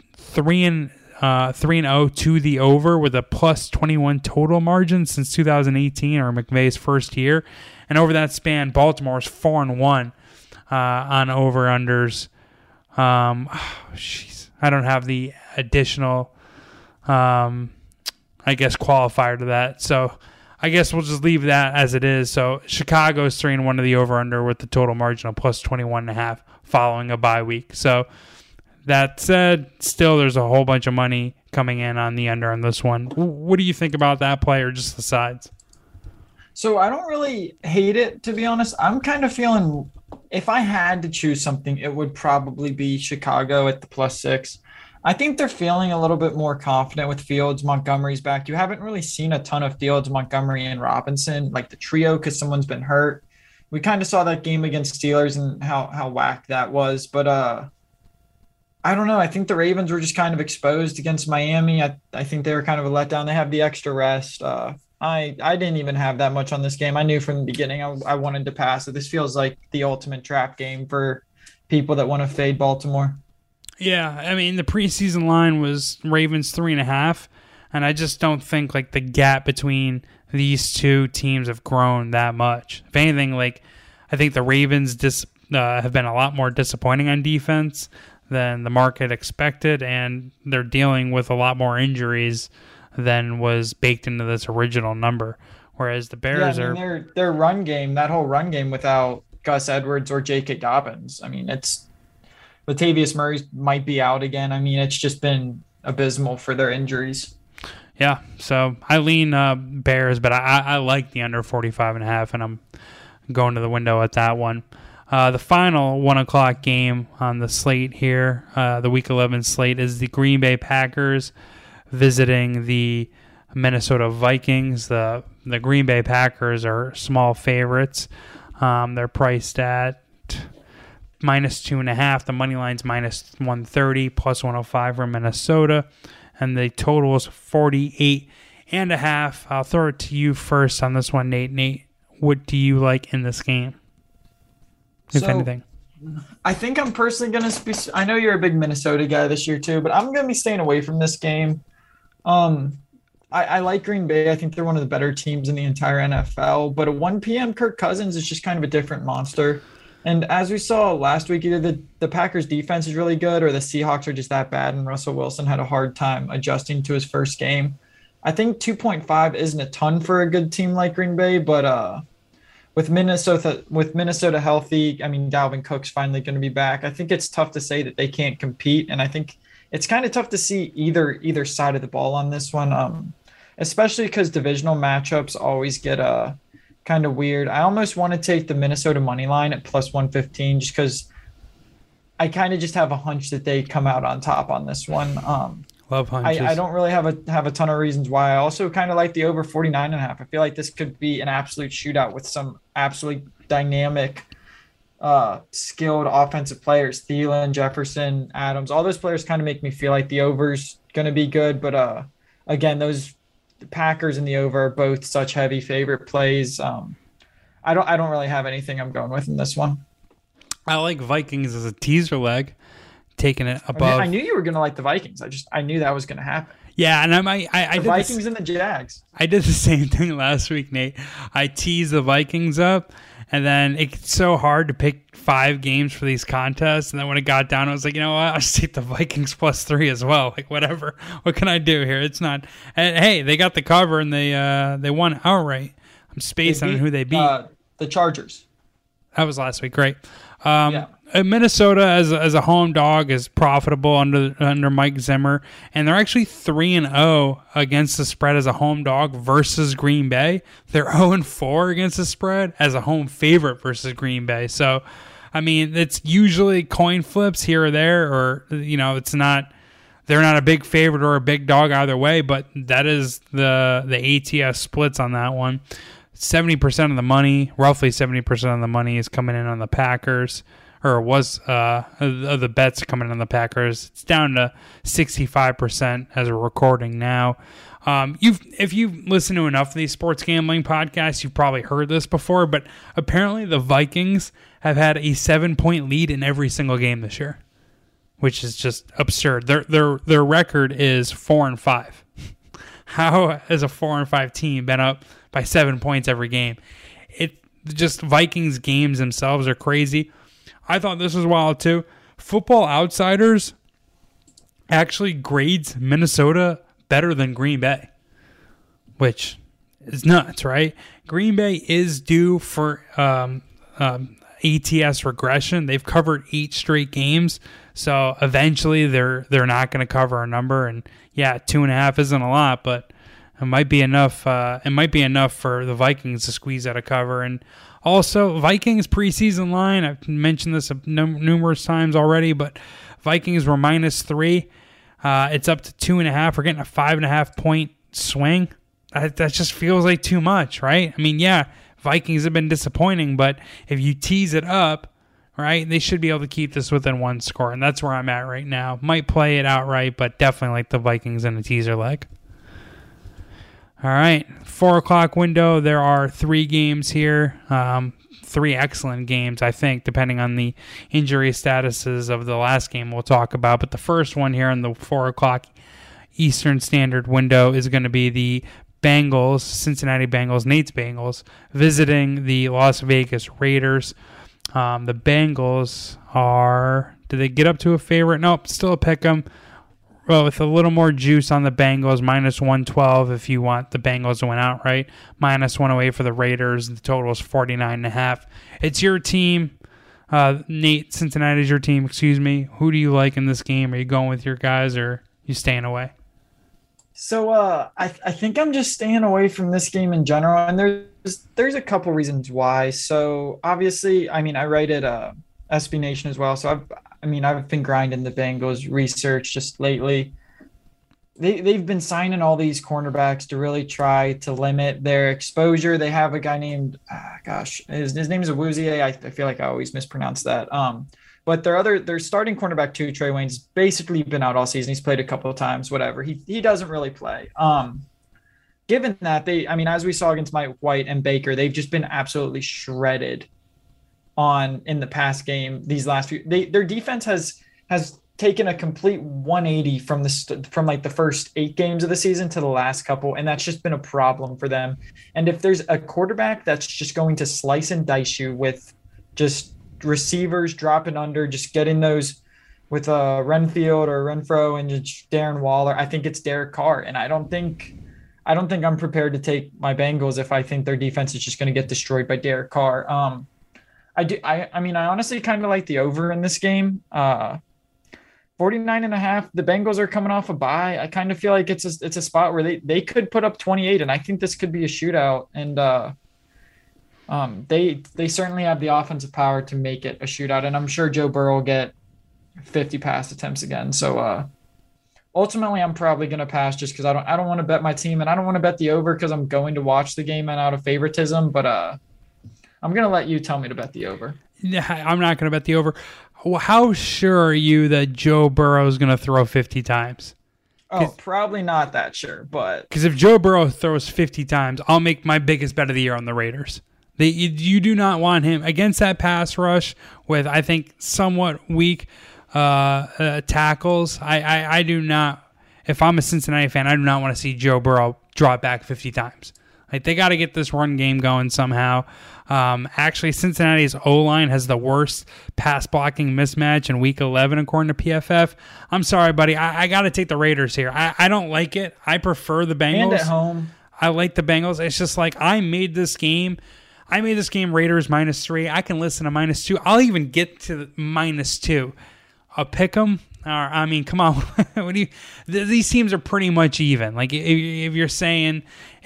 3-0 to the over with a plus 21 total margin since 2018, or McVay's first year. And over that span, Baltimore is 4-1 on over-unders. I don't have the additional, qualifier to that. So I guess we'll just leave that as it is. So Chicago is 3-1 to the over-under with the total margin of plus 21.5 following a bye week. So that said, still there's a whole bunch of money coming in on the under on this one. What do you think about that play, or just the sides? So I don't really hate it, to be honest. I'm kind of feeling, if I had to choose something, it would probably be Chicago at the +6. I think they're feeling a little bit more confident with Fields. Montgomery's back. You haven't really seen a ton of Fields, Montgomery, and Robinson, like the trio, because someone's been hurt. We kind of saw that game against Steelers and how whack that was. But I don't know. I think the Ravens were just kind of exposed against Miami. I think they were kind of a letdown. They have the extra rest. I didn't even have that much on this game. I knew from the beginning I wanted to pass it. This feels like the ultimate trap game for people that want to fade Baltimore. Yeah, I mean, the preseason line was Ravens 3.5, and I just don't think the gap between these two teams have grown that much. If anything, I think the Ravens have been a lot more disappointing on defense than the market expected, and they're dealing with a lot more injuries than was baked into this original number. Whereas the Bears are their run game, that whole run game without Gus Edwards or J.K. Dobbins. I mean, Latavius Murray might be out again. I mean, it's just been abysmal for their injuries. Yeah, so I lean Bears, but I like the under 45.5, and I'm going to the window at that one. The final 1 o'clock game on the slate here, the Week 11 slate, is the Green Bay Packers visiting the Minnesota Vikings. The Green Bay Packers are small favorites. They're priced at -2.5. The money line's -130, plus 105 for Minnesota, and the total is 48.5. I'll throw it to you first on this one, Nate. Nate, what do you like in this game, if anything? I think I'm personally going to be – I know you're a big Minnesota guy this year too, but I'm going to be staying away from this game. I like Green Bay. I think they're one of the better teams in the entire NFL. But at 1 p.m., Kirk Cousins is just kind of a different monster. And as we saw last week, either the Packers' defense is really good or the Seahawks are just that bad, and Russell Wilson had a hard time adjusting to his first game. I think 2.5 isn't a ton for a good team like Green Bay, but with Minnesota healthy, I mean, Dalvin Cook's finally going to be back. I think it's tough to say that they can't compete, and I think it's kind of tough to see either side of the ball on this one, especially because divisional matchups always get kind of weird. I almost want to take the Minnesota money line at plus 115 just because I kind of just have a hunch that they come out on top on this one. Love hunches. I don't really have a ton of reasons why. I also kind of like the over 49.5. I feel like this could be an absolute shootout with some absolutely dynamic skilled offensive players. Thielen, Jefferson, Adams, all those players kind of make me feel like the over's going to be good. But again, the Packers and the over are both such heavy favorite plays. I don't really have anything I'm going with in this one. I like Vikings as a teaser leg, taking it above. I knew you were going to like the Vikings. I knew that was going to happen. Yeah, and I the Vikings and the Jags. I did the same thing last week, Nate. I teased the Vikings up, and then it's so hard to pick 5 games for these contests. And then when it got down, I was like, you know what? I'll just take the Vikings +3 as well. Like, whatever. What can I do here? It's not. And hey, they got the cover and they won outright. I'm spaced on who they beat. The Chargers. That was last week. Great. Yeah. Minnesota as a home dog is profitable under Mike Zimmer, and they're actually 3-0 against the spread as a home dog versus Green Bay. They're 0-4 against the spread as a home favorite versus Green Bay. So, I mean, it's usually coin flips here or there, or it's not. They're not a big favorite or a big dog either way, but that is the ATS splits on that one. 70% of the money, roughly 70% of the money, is coming in on the Packers. Or was the bets coming on the Packers. It's down to 65% as we're recording now. If you've listened to enough of these sports gambling podcasts, you've probably heard this before, but apparently the Vikings have had a 7-point lead in every single game this year, which is just absurd. Their record is 4-5. How has a 4-5 team been up by 7 points every game? Vikings games themselves are crazy. I thought this was wild too. Football Outsiders actually grades Minnesota better than Green Bay, which is nuts, right? Green Bay is due for ATS regression. They've covered 8 straight games, so eventually they're not going to cover a number. And yeah, 2.5 isn't a lot, but it might be enough. It might be enough for the Vikings to squeeze out a cover. And also, Vikings preseason line, I've mentioned this numerous times already, but Vikings were -3. It's up to 2.5. We're getting a 5.5 point swing. That just feels like too much, right? I mean, yeah, Vikings have been disappointing, but if you tease it up, right, they should be able to keep this within 1 score, and that's where I'm at right now. Might play it outright, but definitely like the Vikings in a teaser leg. All right, 4 o'clock window. There are 3 games here, 3 excellent games, I think, depending on the injury statuses of the last game we'll talk about. But the first one here in the 4 o'clock Eastern Standard window is going to be the Bengals, Cincinnati Bengals, Nate's Bengals, visiting the Las Vegas Raiders. The Bengals did they get up to a favorite? Nope, still a pick 'em. Well, with a little more juice on the Bengals, -112 if you want the Bengals to win outright, -108 for the Raiders. The total is 49.5. It's your team. Nate, Cincinnati's your team, excuse me. Who do you like in this game? Are you going with your guys or are you staying away? So I think I'm just staying away from this game in general, and there's a couple reasons why. So obviously, I mean, I write at SB Nation as well, so I've been grinding the Bengals research just lately. They've been signing all these cornerbacks to really try to limit their exposure. They have a guy named, his name is Awuzie. I feel like I always mispronounce that. But their starting cornerback too, Trey Wayne's basically been out all season. He's played a couple of times, whatever. He doesn't really play. Given that as we saw against Mike White and Baker, they've just been absolutely shredded in the past game. These last few, their defense has taken a complete 180 from the first 8 games of the season to the last couple, and that's just been a problem for them. And if there's a quarterback that's just going to slice and dice you with just receivers dropping under, just getting those with Renfield or Renfro and just Darren Waller, I think it's Derek Carr. And I don't think I'm prepared to take my Bengals if I think their defense is just going to get destroyed by Derek Carr. I honestly kind of like the over in this game. 49.5. The Bengals are coming off a bye. I kind of feel like it's a spot where they could put up 28, and I think this could be a shootout. And they certainly have the offensive power to make it a shootout, and I'm sure Joe Burrow will get 50 pass attempts again. So ultimately, I'm probably going to pass just because I don't want to bet my team, and I don't want to bet the over because I'm going to watch the game and out of favoritism. But I'm going to let you tell me to bet the over. I'm not going to bet the over. How sure are you that Joe Burrow is going to throw 50 times? Oh, probably not that sure, but... Because if Joe Burrow throws 50 times, I'll make my biggest bet of the year on the Raiders. You do not want him against that pass rush with, I think, somewhat weak tackles. I do not... If I'm a Cincinnati fan, I do not want to see Joe Burrow drop back 50 times. Like, they got to get this run game going somehow. Actually, Cincinnati's O-line has the worst pass blocking mismatch in Week 11, according to PFF. I'm sorry, buddy. I got to take the Raiders here. I don't like it. I prefer the Bengals. And at home. I like the Bengals. It's just like I made this game Raiders -3. I can listen to -2. I'll even get to -2. I'll pick them. I mean, come on. These teams are pretty much even. Like if you're saying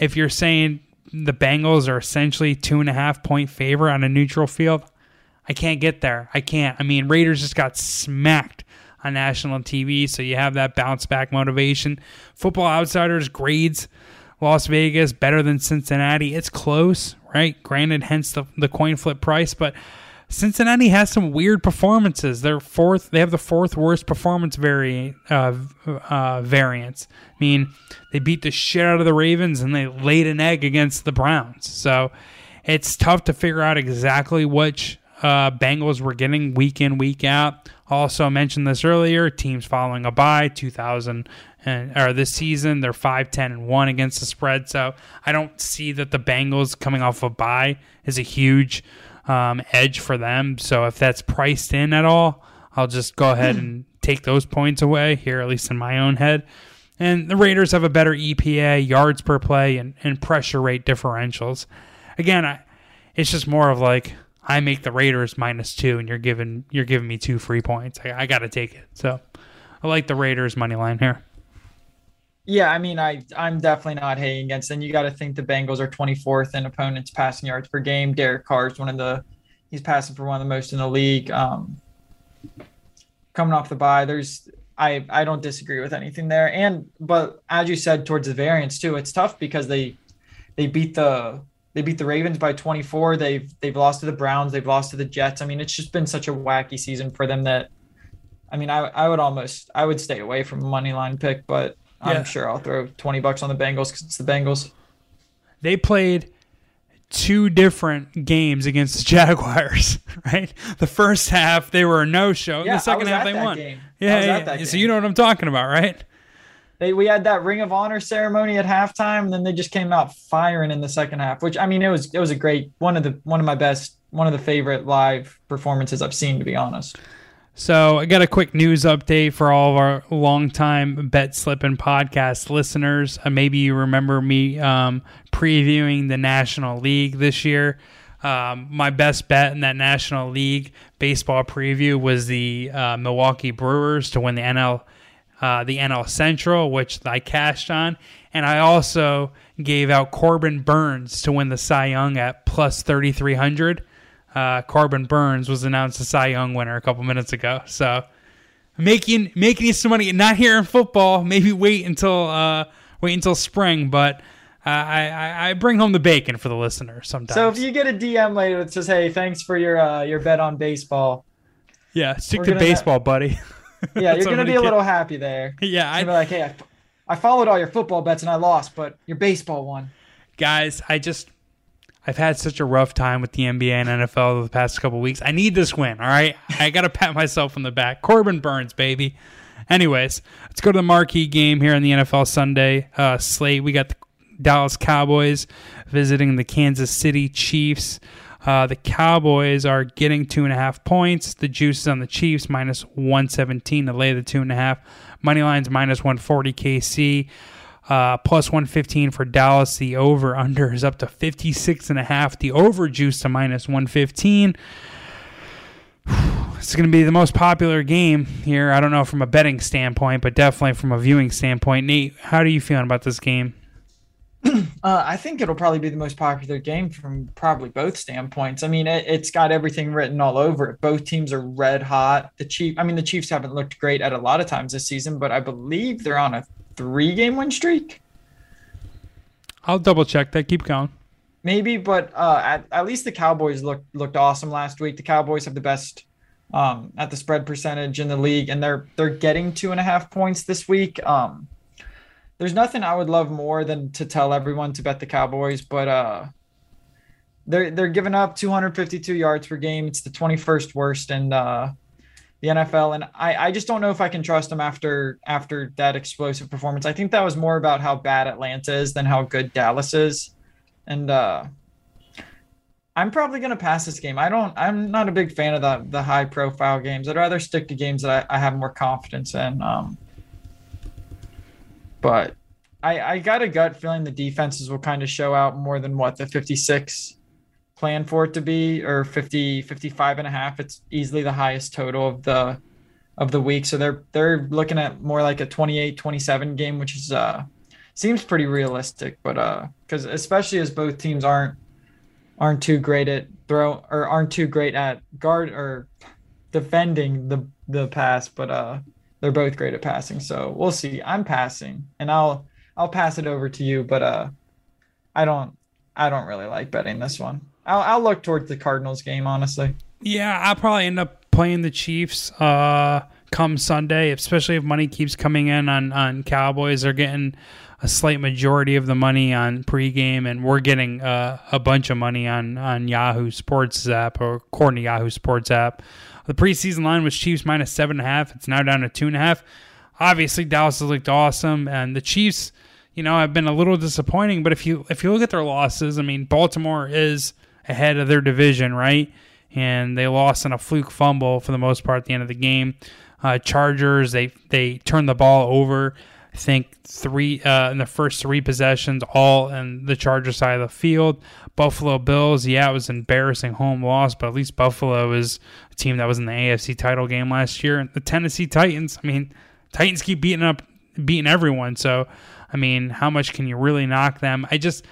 the Bengals are essentially 2.5 point favorite on a neutral field, I can't get there. I can't. I mean, Raiders just got smacked on national TV, so you have that bounce back motivation. Football Outsiders grades Las Vegas better than Cincinnati. It's close, right? Granted, hence the coin flip price, but Cincinnati has some weird performances. They have the fourth worst performance variance. I mean, they beat the shit out of the Ravens and they laid an egg against the Browns. So it's tough to figure out exactly which Bengals we're getting week in, week out. Also mentioned this earlier, teams following a bye, this season, they're 5-10-1 against the spread. So I don't see that the Bengals coming off a bye is a huge edge for them. So if that's priced in at all, I'll just go ahead and take those points away here, at least in my own head. And the Raiders have a better EPA, yards per play, and pressure rate differentials. Again, it's just more of like I make the Raiders -2, and you're giving me 2 free points. I got to take it. So I like the Raiders money line here. Yeah, I mean, I'm definitely not hating against them. You got to think the Bengals are 24th in opponents' passing yards per game. Derek Carr is he's passing for one of the most in the league. Coming off the bye, I don't disagree with anything there. But as you said, towards the variance too, it's tough because they beat the Ravens by 24. They've lost to the Browns. They've lost to the Jets. I mean, it's just been such a wacky season for them that, I mean, I would stay away from a money line pick, but I'm sure I'll throw $20 on the Bengals because it's the Bengals. They played 2 different games against the Jaguars, right? The first half, they were a no-show. Yeah, the second half, they won. Game. Yeah. So you know what I'm talking about, right? We had that Ring of Honor ceremony at halftime, and then they just came out firing in the second half, which, I mean, it was a great one of the favorite live performances I've seen, to be honest. So I got a quick news update for all of our longtime Bet Slippin' podcast listeners. Maybe you remember me previewing the National League this year. My best bet in that National League baseball preview was the Milwaukee Brewers to win the NL Central, which I cashed on. And I also gave out Corbin Burnes to win the Cy Young at plus 3,300. Corbin Burnes was announced a Cy Young winner a couple minutes ago. So making you some money, not here in football. Maybe wait until spring, but I bring home the bacon for the listeners sometimes. So if you get a DM later that says, "Hey, thanks for your bet on baseball," stick to baseball, buddy. Yeah, you're gonna be a little happy there. Yeah, I'd be like, "Hey, I followed all your football bets and I lost, but your baseball won." Guys, I've had such a rough time with the NBA and NFL the past couple weeks. I need this win, all right? I got to pat myself on the back. Corbin Burnes, baby. Anyways, let's go to the marquee game here in the NFL Sunday slate. We got the Dallas Cowboys visiting the Kansas City Chiefs. The Cowboys are getting 2.5 points. The juice is on the Chiefs, -117 to lay the 2.5. Money line's -140 KC. Plus 115 for Dallas. The over-under is up to 56.5. The over juice to -115. It's going to be the most popular game here. I don't know from a betting standpoint, but definitely from a viewing standpoint. Nate, how are you feeling about this game? I think it'll probably be the most popular game from probably both standpoints. I mean, it's got everything written all over it. Both teams are red hot. The Chiefs haven't looked great at a lot of times this season, but I believe they're on a 3-game win streak. I'll double check that. Keep going. maybe, but at least the Cowboys looked awesome last week. The Cowboys have the best at the spread percentage in the league, and they're getting 2.5 points this week. There's nothing I would love more than to tell everyone to bet the Cowboys, but they're giving up 252 yards per game. It's the 21st worst in the NFL, and I just don't know if I can trust them after that explosive performance. I think that was more about how bad Atlanta is than how good Dallas is, and I'm probably going to pass this game. I'm not a big fan of the high profile games. I'd rather stick to games that I have more confidence in. But I got a gut feeling the defenses will kind of show out more than what the 56 plan for it to be, or 55.5. It's easily the highest total of the week. So they're looking at more like a 28-27 game, which is seems pretty realistic, but because especially as both teams aren't too great at aren't too great at guard or defending the pass, but they're both great at passing. So we'll see. I'm passing, and I'll pass it over to you, but I don't really like betting this one. I'll look towards the Cardinals game, honestly. Yeah, I'll probably end up playing the Chiefs come Sunday, especially if money keeps coming in on Cowboys. They're getting a slight majority of the money on pregame, and we're getting a bunch of money on Yahoo Sports app, or according to Yahoo Sports app. The preseason line was Chiefs minus 7.5. It's now down to 2.5. Obviously, Dallas has looked awesome, and the Chiefs, have been a little disappointing. But if you look at their losses, I mean, Baltimore is ahead of their division, right? And they lost on a fluke fumble for the most part at the end of the game. Chargers, they turned the ball over, I think, in the first 3 possessions, all in the Chargers side of the field. Buffalo Bills, it was an embarrassing home loss, but at least Buffalo is a team that was in the AFC title game last year. And the Tennessee Titans, Titans keep beating everyone. So, how much can you really knock them?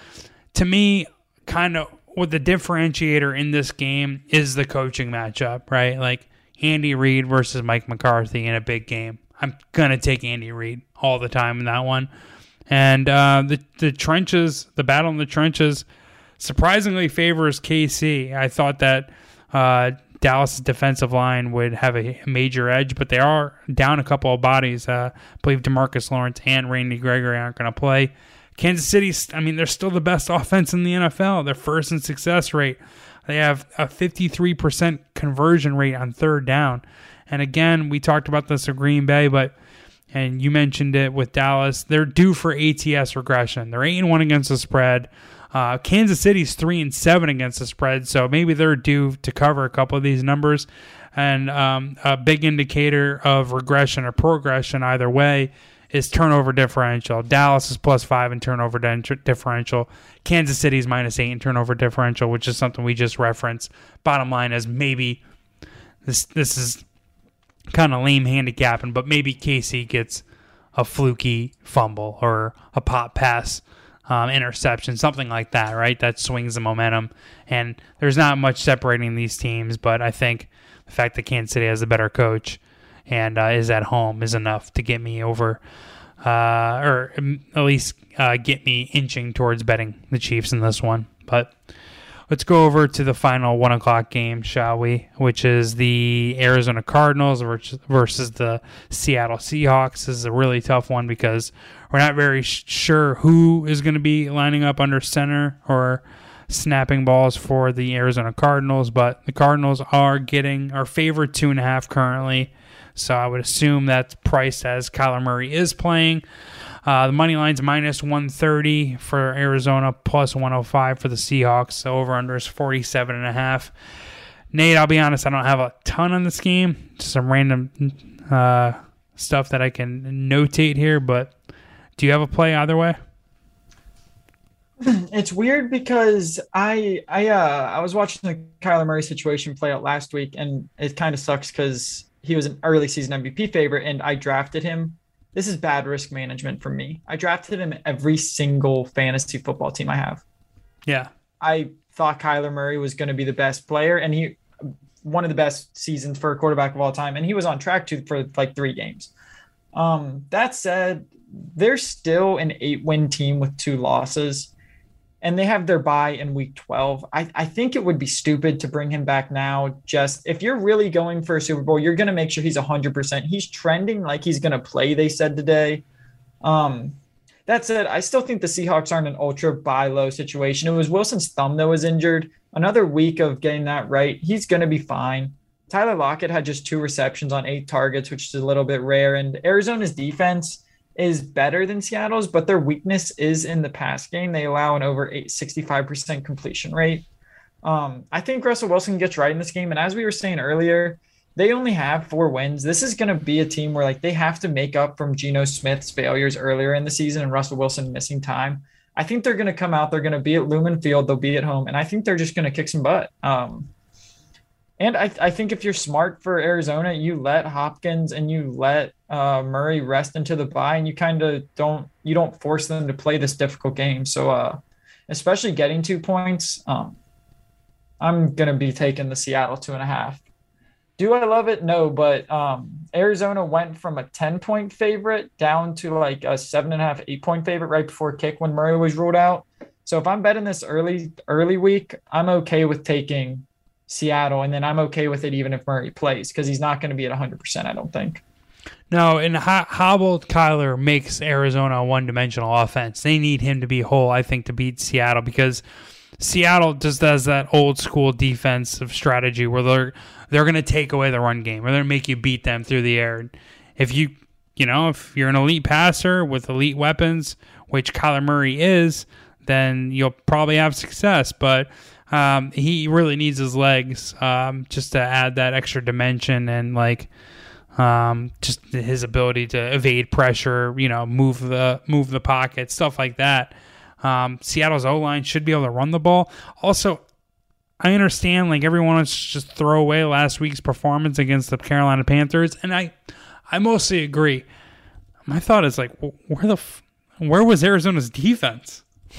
To me, kind of what the differentiator in this game is the coaching matchup, right? Like Andy Reid versus Mike McCarthy in a big game. I'm going to take Andy Reid all the time in that one. And the trenches, the battle in the trenches, surprisingly favors KC. I thought that Dallas' defensive line would have a major edge, but they are down a couple of bodies. I believe DeMarcus Lawrence and Randy Gregory aren't going to play. Kansas City, they're still the best offense in the NFL. They're first in success rate. They have a 53% conversion rate on third down. And again, we talked about this at Green Bay, and you mentioned it with Dallas, they're due for ATS regression. They're 8-1 against the spread. Kansas City's 3-7 against the spread, so maybe they're due to cover a couple of these numbers. And a big indicator of regression or progression either way is turnover differential. Dallas is +5 in turnover differential. Kansas City's -8 in turnover differential, which is something we just referenced. Bottom line is maybe this is kind of lame handicapping, but maybe KC gets a fluky fumble or a pop pass interception, something like that, right? That swings the momentum. And there's not much separating these teams, but I think the fact that Kansas City has a better coach and is at home is enough to get me over, or at least get me inching towards betting the Chiefs in this one. But let's go over to the final 1 o'clock game, shall we? Which is the Arizona Cardinals versus the Seattle Seahawks. This is a really tough one because we're not very sure who is going to be lining up under center or snapping balls for the Arizona Cardinals, but the Cardinals are favored 2.5 currently. So I would assume that's priced as Kyler Murray is playing. The money line's -130 for Arizona, +105 for the Seahawks. So over-under is 47.5. Nate, I'll be honest, I don't have a ton on this game. Just some random stuff that I can notate here, but do you have a play either way? It's weird because I was watching the Kyler Murray situation play out last week, and it kind of sucks because he was an early season MVP favorite, and I drafted him. This is bad risk management for me. I drafted him in every single fantasy football team I have. Yeah. I thought Kyler Murray was going to be the best player, and he one of the best seasons for a quarterback of all time, and he was on track for like 3 games. That said, they're still an 8-win team with 2 losses. and they have their bye in week 12. I think it would be stupid to bring him back now. Just if you're really going for a Super Bowl, you're going to make sure he's 100%. He's trending like he's going to play, they said today. That said, I still think the Seahawks aren't an ultra buy low situation. It was Wilson's thumb that was injured. Another week of getting that right, he's going to be fine. Tyler Lockett had just 2 receptions on 8 targets, which is a little bit rare. And Arizona's defense is better than Seattle's, but their weakness is in the pass game. They allow an over 65% completion rate. I think Russell Wilson gets right in this game. And as we were saying earlier, they only have 4 wins. This is going to be a team where they have to make up from Geno Smith's failures earlier in the season and Russell Wilson missing time. I think they're going to come out. They're going to be at Lumen Field. They'll be at home. And I think they're just going to kick some butt. And I think if you're smart for Arizona, you let Hopkins and you let Murray rest into the bye, and you kind of don't force them to play this difficult game. So especially getting 2 points, I'm going to be taking the Seattle 2.5. Do I love it? No, but Arizona went from a 10-point favorite down to a 7.5, 8-point favorite right before kick when Murray was ruled out. So if I'm betting this early week, I'm okay with taking Seattle, and then I'm okay with it even if Murray plays, because he's not going to be at 100%, I don't think. No, and hobbled Kyler makes Arizona a one-dimensional offense. They need him to be whole, I think, to beat Seattle, because Seattle just does that old-school defensive strategy where they're going to take away the run game, or they're going to make you beat them through the air. If if you're an elite passer with elite weapons, which Kyler Murray is, then you'll probably have success, but he really needs his legs just to add that extra dimension and just his ability to evade pressure, move the pocket, stuff like that. Seattle's O-line should be able to run the ball. Also, I understand everyone wants to just throw away last week's performance against the Carolina Panthers, and I mostly agree. My thought is where was Arizona's defense?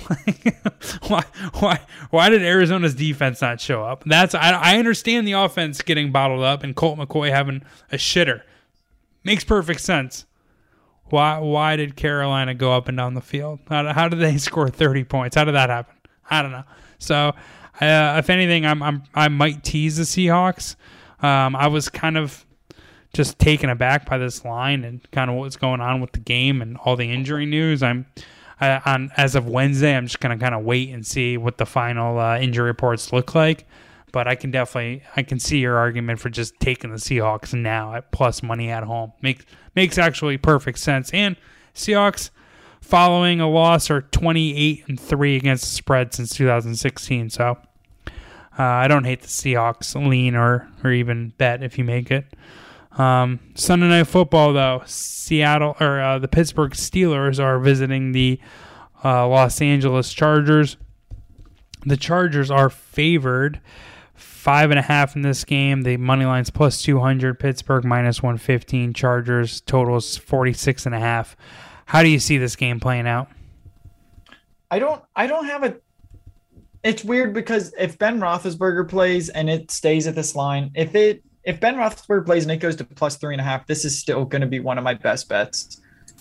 Why did Arizona's defense not show up? I understand the offense getting bottled up and Colt McCoy having a shitter. Makes perfect sense. Why did Carolina go up and down the field? How did they score 30 points? How did that happen? I don't know. So if anything, I might tease the Seahawks. I was kind of just taken aback by this line and kind of what's going on with the game and all the injury news. As of Wednesday, I'm just going to kind of wait and see what the final injury reports look like. But I can see your argument for just taking the Seahawks now at plus money at home. Makes actually perfect sense. And Seahawks, following a loss, are 28-3 against the spread since 2016. So I don't hate the Seahawks lean or even bet if you make it. Sunday Night Football, though, the Pittsburgh Steelers are visiting the Los Angeles Chargers. The Chargers are favored 5.5 in this game. The money line's plus 200. Pittsburgh minus 115. Chargers totals 46.5. How do you see this game playing out? I don't have a. It's weird because if Ben Roethlisberger plays and it stays at this line, if Ben Roethlisberger plays and it goes to plus 3.5, this is still going to be one of my best bets.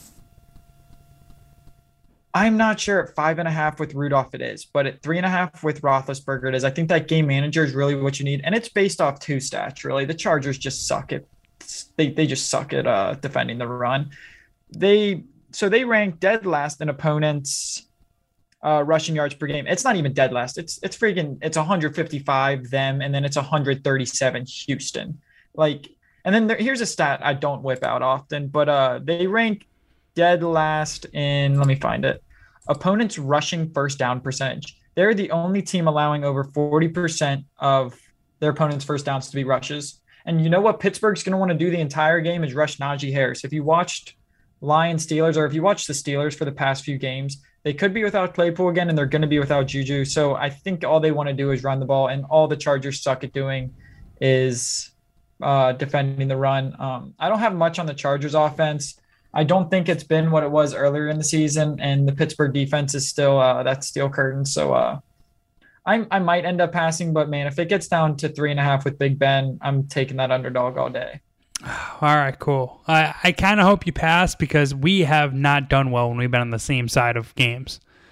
I'm not sure at 5.5 with Rudolph it is, but at 3.5 with Roethlisberger it is. I think that game manager is really what you need, and it's based off 2 stats. Really, the Chargers just suck at they just suck at defending the run. They rank dead last in opponents' rushing yards per game. It's not even dead last. It's 155 them, and then it's 137 Houston. And then here's a stat I don't whip out often, but they rank dead last in, let me find it, opponents' rushing first down percentage. They're the only team allowing over 40% of their opponents' first downs to be rushes. And you know what Pittsburgh's going to want to do the entire game is rush Najee Harris. If you watched Lions Steelers, or if you watched the Steelers for the past few games, they could be without Claypool again, and they're going to be without Juju. So I think all they want to do is run the ball, and all the Chargers suck at doing is defending the run. I don't have much on the Chargers offense. I don't think it's been what it was earlier in the season, and the Pittsburgh defense is still that steel curtain. So I might end up passing, but man, if it gets down to 3.5 with Big Ben, I'm taking that underdog all day. All right, cool. I kind of hope you pass because we have not done well when we've been on the same side of games.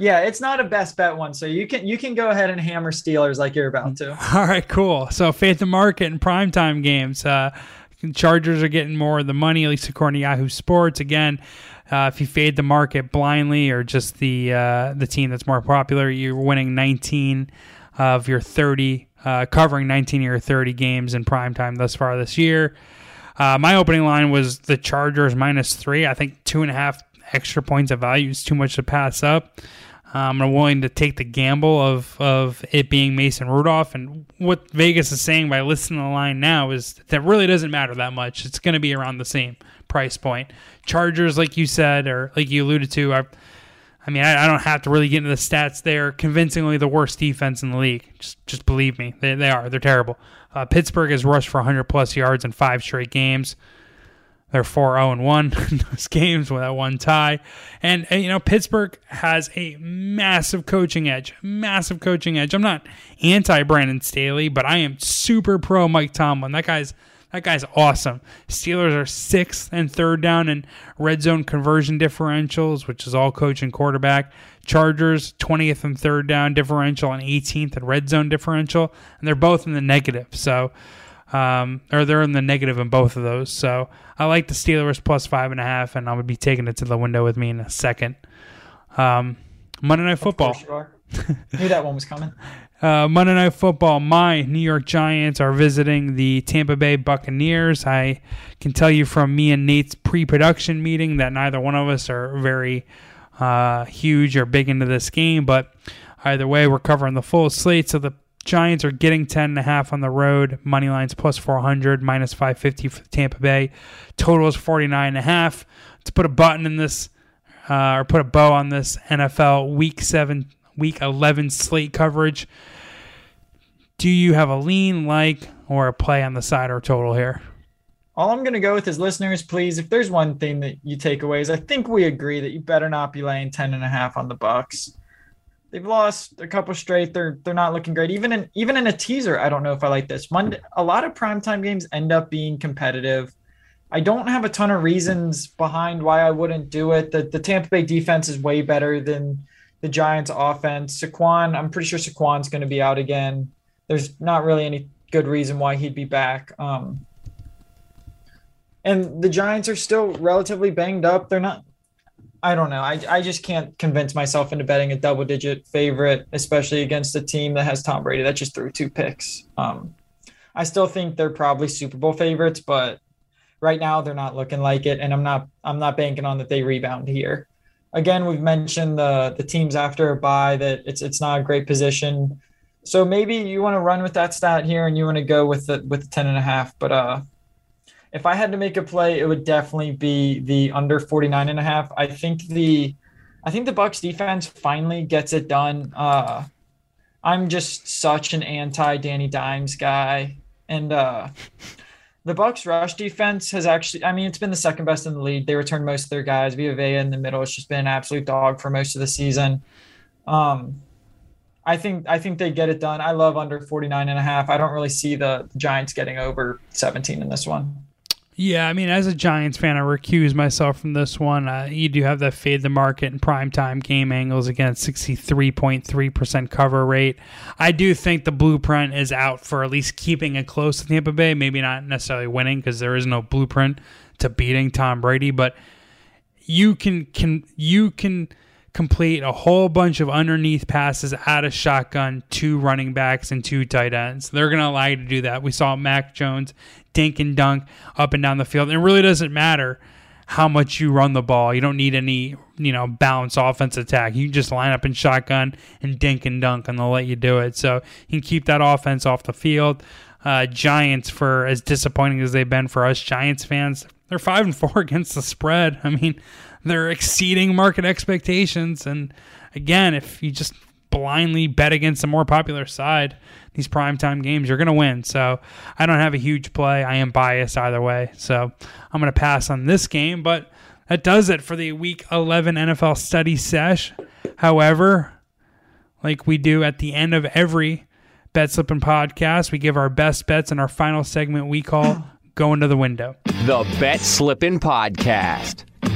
Yeah, it's not a best bet one, so you can go ahead and hammer Steelers like you're about to. All right, cool. So fade the market in primetime games. Chargers are getting more of the money, at least according to Yahoo Sports. Again, if you fade the market blindly or just the team that's more popular, you're winning 19 of your 30, covering 19 of your 30 games in primetime thus far this year. My opening line was the Chargers -3. I think 2.5 extra points of value is too much to pass up. I'm willing to take the gamble of it being Mason Rudolph. And what Vegas is saying by listing the line now is that really doesn't matter that much. It's going to be around the same price point. Chargers, like you said, or like you alluded to, I don't have to really get into the stats. They're convincingly the worst defense in the league. Just believe me. They are. They're terrible. Pittsburgh has rushed for 100-plus yards in 5 straight games. They're 4-0-1 in those games with that one tie. And Pittsburgh has a massive coaching edge. Massive coaching edge. I'm not anti-Brandon Staley, but I am super pro Mike Tomlin. That guy's awesome. Steelers are 6th and 3rd down in red zone conversion differentials, which is all coach and quarterback. Chargers, 20th and 3rd down differential and 18th in red zone differential. And they're both in the negative. So, or they're in the negative in both of those. So I like the Steelers plus 5.5, and I'm going to be taking it to the window with me in a second. Monday Night Football. Of course you are. Knew that one was coming. Monday Night Football, my New York Giants are visiting the Tampa Bay Buccaneers. I can tell you from me and Nate's pre-production meeting that neither one of us are very huge or big into this game, but either way, we're covering the full slate. So the Giants are getting 10.5 on the road. Money line's plus 400, minus 550 for Tampa Bay. Total is 49.5. To put a button in this, or put a bow on this NFL Week 11 slate coverage, do you have a lean, or a play on the side or total here? All I'm going to go with is, listeners, please, if there's one thing that you take away is I think we agree that you better not be laying 10.5 on the Bucs. They've lost a couple straight. They're not looking great. Even in a teaser, I don't know if I like this. A lot of primetime games end up being competitive. I don't have a ton of reasons behind why I wouldn't do it. The Tampa Bay defense is way better than the Giants offense. Saquon, I'm pretty sure Saquon's going to be out again. There's not really any good reason why he'd be back. And the Giants are still relatively banged up. They're not, I don't know. I just can't convince myself into betting a double-digit favorite, especially against a team that has Tom Brady that just threw 2 picks. I still think they're probably Super Bowl favorites, but right now they're not looking like it, and I'm not banking on that they rebound here. Again, we've mentioned the teams after a bye that it's not a great position. So maybe you want to run with that stat here and you want to go with the 10.5. But if I had to make a play, it would definitely be the under 49.5. I think the Bucs defense finally gets it done. I'm just such an anti Danny Dimes guy, and the Bucs rush defense has actually, it's been the second best in the league. They return most of their guys. Vita Vea in the middle has just been an absolute dog for most of the season. I think they get it done. I love under 49.5. I don't really see the Giants getting over 17 in this one. Yeah, as a Giants fan, I recuse myself from this one. You do have that fade the market and primetime game angles against 63.3% cover rate. I do think the blueprint is out for at least keeping it close to Tampa Bay. Maybe not necessarily winning because there is no blueprint to beating Tom Brady, but you can complete a whole bunch of underneath passes out of shotgun, 2 running backs and 2 tight ends. They're going to allow you to do that. We saw Mac Jones dink and dunk up and down the field. It really doesn't matter how much you run the ball. You don't need any, balanced offense attack. You can just line up in shotgun and dink and dunk, and they'll let you do it. So you can keep that offense off the field. Giants, for as disappointing as they've been for us Giants fans, they're 5-4 against the spread. They're exceeding market expectations. And again, if you just blindly bet against the more popular side, these primetime games, you're going to win. So I don't have a huge play. I am biased either way. So I'm going to pass on this game. But that does it for the Week 11 NFL study sesh. However, like we do at the end of every Bet Slippin' podcast, we give our best bets in our final segment we call Going to the Window. The Bet Slippin' Podcast.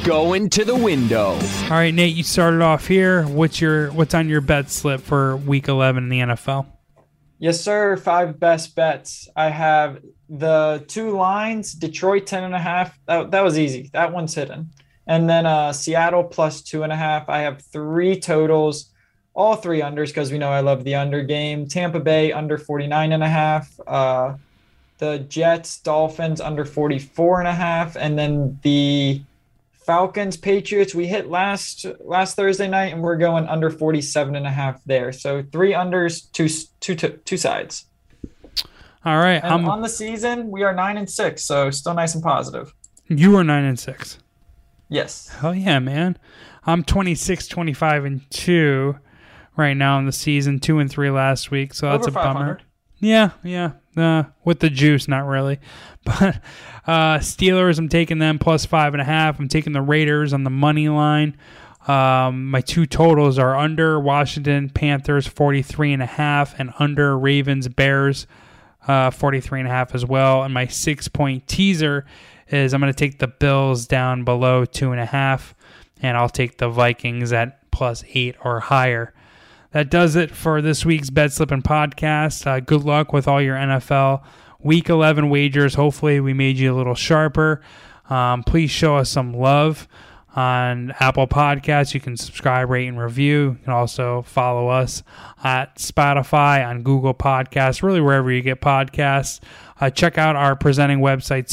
going to the window. All right, Nate, you started off here. What's on your bet slip for Week 11 in the NFL? Yes, sir. 5 best bets. I have the 2 lines, Detroit 10.5. That was easy. That one's hidden. And then Seattle plus 2.5. I have 3 totals, all 3 unders because we know I love the under game. Tampa Bay under 49.5. The Jets, Dolphins under 44.5. And then the Falcons, Patriots, we hit last Thursday night, and we're going under 47.5 there. So 3 unders, two sides. All right. And on the season, we are 9-6, so still nice and positive. You are 9-6. Yes. Oh yeah, man. I'm 26, 25-2 right now in the season. 2-3 last week, so that's over a 500. bummer. Yeah. With the juice, not really. But Steelers, I'm taking them plus 5.5. I'm taking the Raiders on the money line. My 2 totals are under Washington Panthers 43.5 and under Ravens Bears 43.5 as well. And my 6-point teaser is I'm going to take the Bills down below 2.5, and I'll take the Vikings at plus 8 or higher. That does it for this week's Bet Slippin' Podcast. Good luck with all your NFL Week 11 wagers. Hopefully we made you a little sharper. Please show us some love on Apple Podcasts. You can subscribe, rate, and review. You can also follow us at Spotify, on Google Podcasts, really wherever you get podcasts. Check out our presenting website,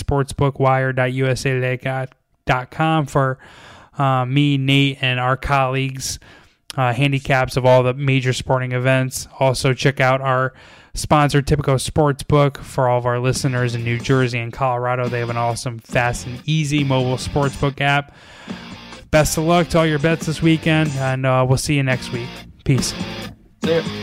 sportsbookwire.usatoday.com, for me, Nate, and our colleagues' handicaps of all the major sporting events. Also, check out our sponsor, Tipico Sportsbook, for all of our listeners in New Jersey and Colorado. They have an awesome, fast, and easy mobile sportsbook app. Best of luck to all your bets this weekend, and we'll see you next week. Peace. See ya.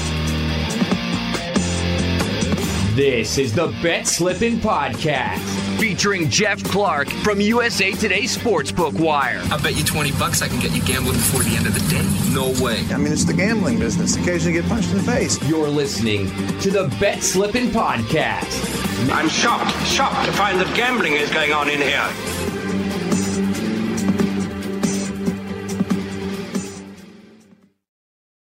This is the Bet Slippin' Podcast, featuring Jeff Clark from USA Today Sportsbook Wire. I bet you $20 I can get you gambling before the end of the day. No way. I mean, it's the gambling business. Occasionally get punched in the face. You're listening to the Bet Slippin' Podcast. I'm shocked to find that gambling is going on in here.